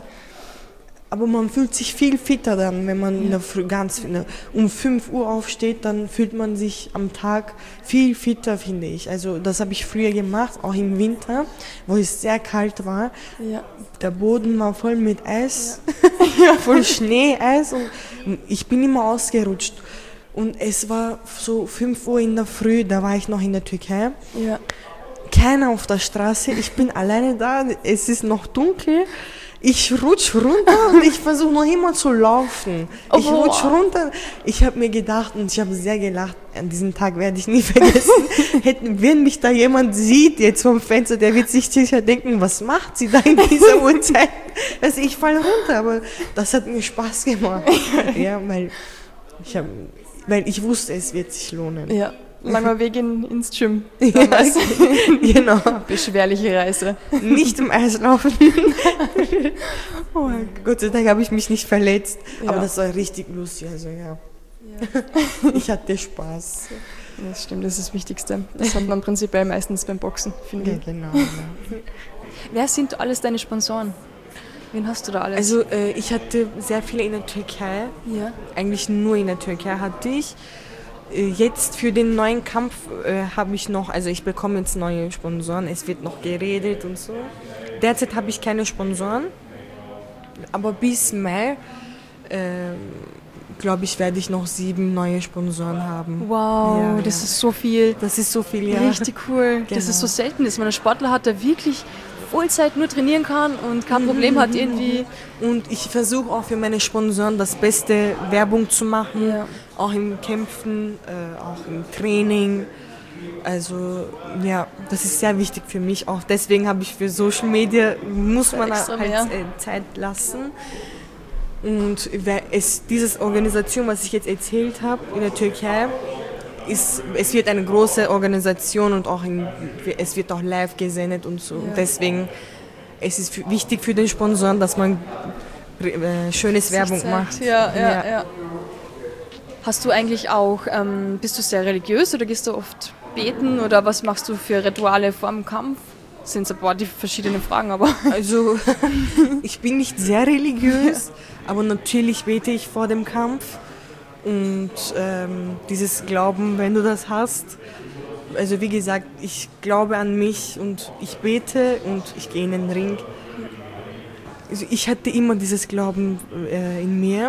Aber man fühlt sich viel fitter dann, wenn man in der Früh ganz in der, um fünf Uhr aufsteht, dann fühlt man sich am Tag viel fitter, finde ich. Also das habe ich früher gemacht, auch im Winter, wo es sehr kalt war. Ja. Der Boden war voll mit Eis, voll Schnee, Eis und ich bin immer ausgerutscht. Und es war so fünf Uhr in der Früh, da war ich noch in der Türkei. Ja. Keiner auf der Straße, ich bin alleine da, es ist noch dunkel. Ich rutsch runter und ich versuche noch immer zu laufen. Oh, Ich rutsch wow. runter. Ich habe mir gedacht und ich habe sehr gelacht. An diesem Tag werde ich nie vergessen. Hätten, wenn mich da jemand sieht jetzt vom Fenster, der wird sich sicher denken, was macht sie da in dieser Uhrzeit? Also ich falle runter, aber das hat mir Spaß gemacht. Ja, weil ich, hab, weil ich wusste, es wird sich lohnen. Ja. Langer Weg in, ins Gym. Ja, Damals. genau. Beschwerliche Reise. Nicht im Eis laufen. Oh mein Gott sei Dank habe ich mich nicht verletzt. Ja. Aber das war richtig lustig. Also ja, Gott. ich hatte Spaß. Das stimmt, das ist das Wichtigste. Das hat man prinzipiell meistens beim Boxen, finde Ja, ich. genau. Ja. Wer sind alles deine Sponsoren? Wen hast du da alles? Also äh, ich hatte sehr viele in der Türkei. ja. Eigentlich nur in der Türkei hatte ich. Jetzt für den neuen Kampf äh, habe ich noch, also ich bekomme jetzt neue Sponsoren, es wird noch geredet und so. Derzeit habe ich keine Sponsoren, aber bis Mai, äh, glaube ich, werde ich noch sieben neue Sponsoren haben. Wow, ja, das ja. ist so viel. Das ist so viel, ja. Richtig cool. Genau. Das ist so selten, dass man einen Sportler hat, der wirklich Vollzeit nur trainieren kann und kein Problem hat irgendwie. Und ich versuche auch für meine Sponsoren das beste Werbung zu machen, Ja. auch im Kämpfen, äh, auch im Training. Also ja, das ist sehr wichtig für mich. Auch deswegen habe ich für Social Media, muss man Extra halt mehr. äh, Zeit lassen. Und wer- es, diese Organisation, was ich jetzt erzählt habe in der Türkei, ist, es wird eine große Organisation und auch in, es wird auch live gesendet und so. Ja. Und deswegen es ist es wichtig für den Sponsoren, dass man äh, schönes Werbung Sich macht. zeigt. Ja, ja, Ja. ja. Hast du eigentlich auch, ähm, bist du sehr religiös oder gehst du oft beten oder was machst du für Rituale vor dem Kampf? Das sind so ein paar die verschiedenen Fragen, aber Also ich bin nicht sehr religiös, aber natürlich bete ich vor dem Kampf. Und ähm, dieses Glauben, wenn du das hast, also wie gesagt, ich glaube an mich und ich bete und ich gehe in den Ring. Also ich hatte immer dieses Glauben äh, in mir.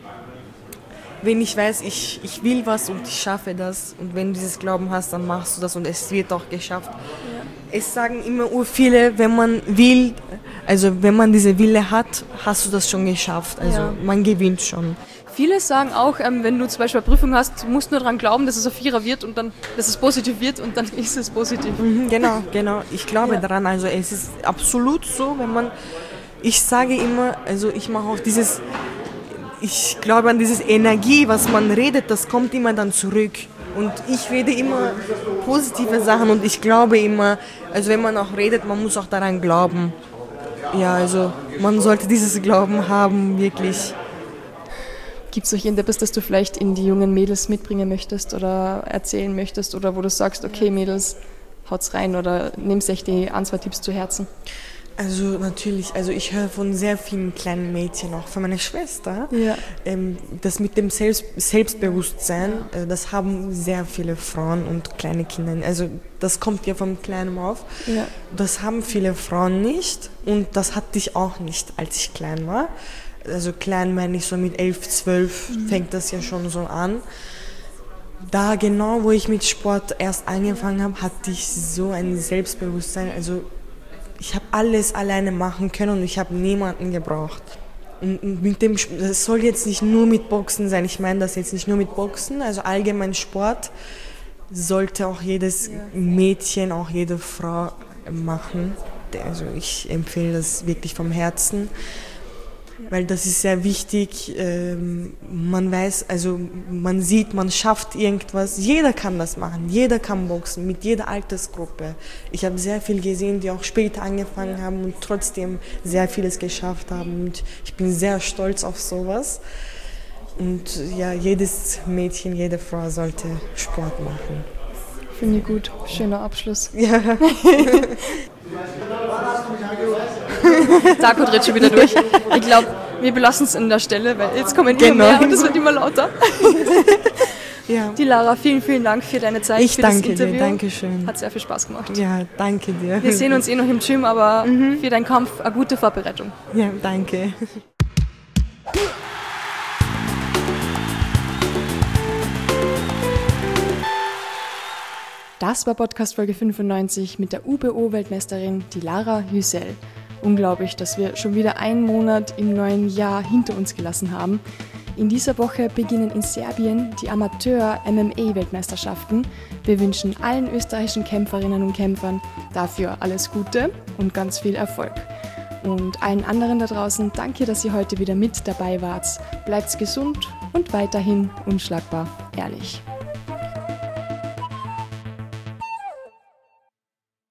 Wenn ich weiß, ich, ich will was und ich schaffe das und wenn du dieses Glauben hast, dann machst du das und es wird auch geschafft. Ja. Es sagen immer ur viele, wenn man will, also wenn man diese Wille hat, hast du das schon geschafft. Also Ja. man gewinnt schon. viele sagen auch, ähm, wenn du zum Beispiel eine Prüfung hast, du musst nur daran glauben, dass es ein Vierer wird und dann, dass es positiv wird und dann ist es positiv. Mhm, genau, genau. Ich glaube Ja. daran. Also es ist absolut so, wenn man, ich sage immer, also ich mache auch dieses, ich glaube an diese Energie, was man redet, das kommt immer dann zurück. Und ich rede immer positive Sachen und ich glaube immer, also wenn man auch redet, man muss auch daran glauben. Ja, also man sollte dieses Glauben haben, wirklich. Gibt es noch irgendetwas, das du vielleicht in die jungen Mädels mitbringen möchtest oder erzählen möchtest oder wo du sagst, okay Mädels, haut's rein oder nehmt euch die ein, zwei Tipps zu Herzen? Also natürlich, also ich höre von sehr vielen kleinen Mädchen, auch von meiner Schwester, Ja. ähm, das mit dem Selbst, Selbstbewusstsein, äh, das haben sehr viele Frauen und kleine Kinder. Also das kommt ja vom Kleinen auf. Ja. Das haben viele Frauen nicht und das hatte ich auch nicht, als ich klein war. Also klein meine ich so mit elf, zwölf mhm. fängt das ja schon so an. Da genau, wo ich mit Sport erst angefangen habe, hatte ich so ein Selbstbewusstsein. Also ich habe alles alleine machen können und ich habe niemanden gebraucht. Und mit dem, das soll jetzt nicht nur mit Boxen sein. Ich meine das jetzt nicht nur mit Boxen. Also allgemein Sport sollte auch jedes ja. Mädchen, auch jede Frau machen. Also ich empfehle das wirklich vom Herzen. Weil das ist sehr wichtig, ähm, man weiß, also man sieht, man schafft irgendwas, jeder kann das machen, jeder kann boxen, mit jeder Altersgruppe. Ich habe sehr viel gesehen, die auch später angefangen haben und trotzdem sehr vieles geschafft haben und ich bin sehr stolz auf sowas. Und ja, jedes Mädchen, jede Frau sollte Sport machen. Finde ich gut, schöner Abschluss. Ja. Darko dreht schon wieder durch. Ich glaube, wir belassen es an der Stelle, weil jetzt kommen immer Genau. mehr und es wird immer lauter. Ja. Die Lara, vielen, vielen Dank für deine Zeit, Ich für danke das Interview. dir, danke schön. Hat sehr viel Spaß gemacht. Ja, danke dir. Wir sehen uns eh noch im Gym, aber mhm. für deinen Kampf eine gute Vorbereitung. Ja, danke. Das war Podcast Folge fünfundneunzig mit der U B O-Weltmeisterin, die Lara Hüsel. Unglaublich, dass wir schon wieder einen Monat im neuen Jahr hinter uns gelassen haben. In dieser Woche beginnen in Serbien die Amateur-M M A-Weltmeisterschaften. Wir wünschen allen österreichischen Kämpferinnen und Kämpfern dafür alles Gute und ganz viel Erfolg. Und allen anderen da draußen, danke, dass ihr heute wieder mit dabei wart. Bleibt gesund und weiterhin unschlagbar ehrlich.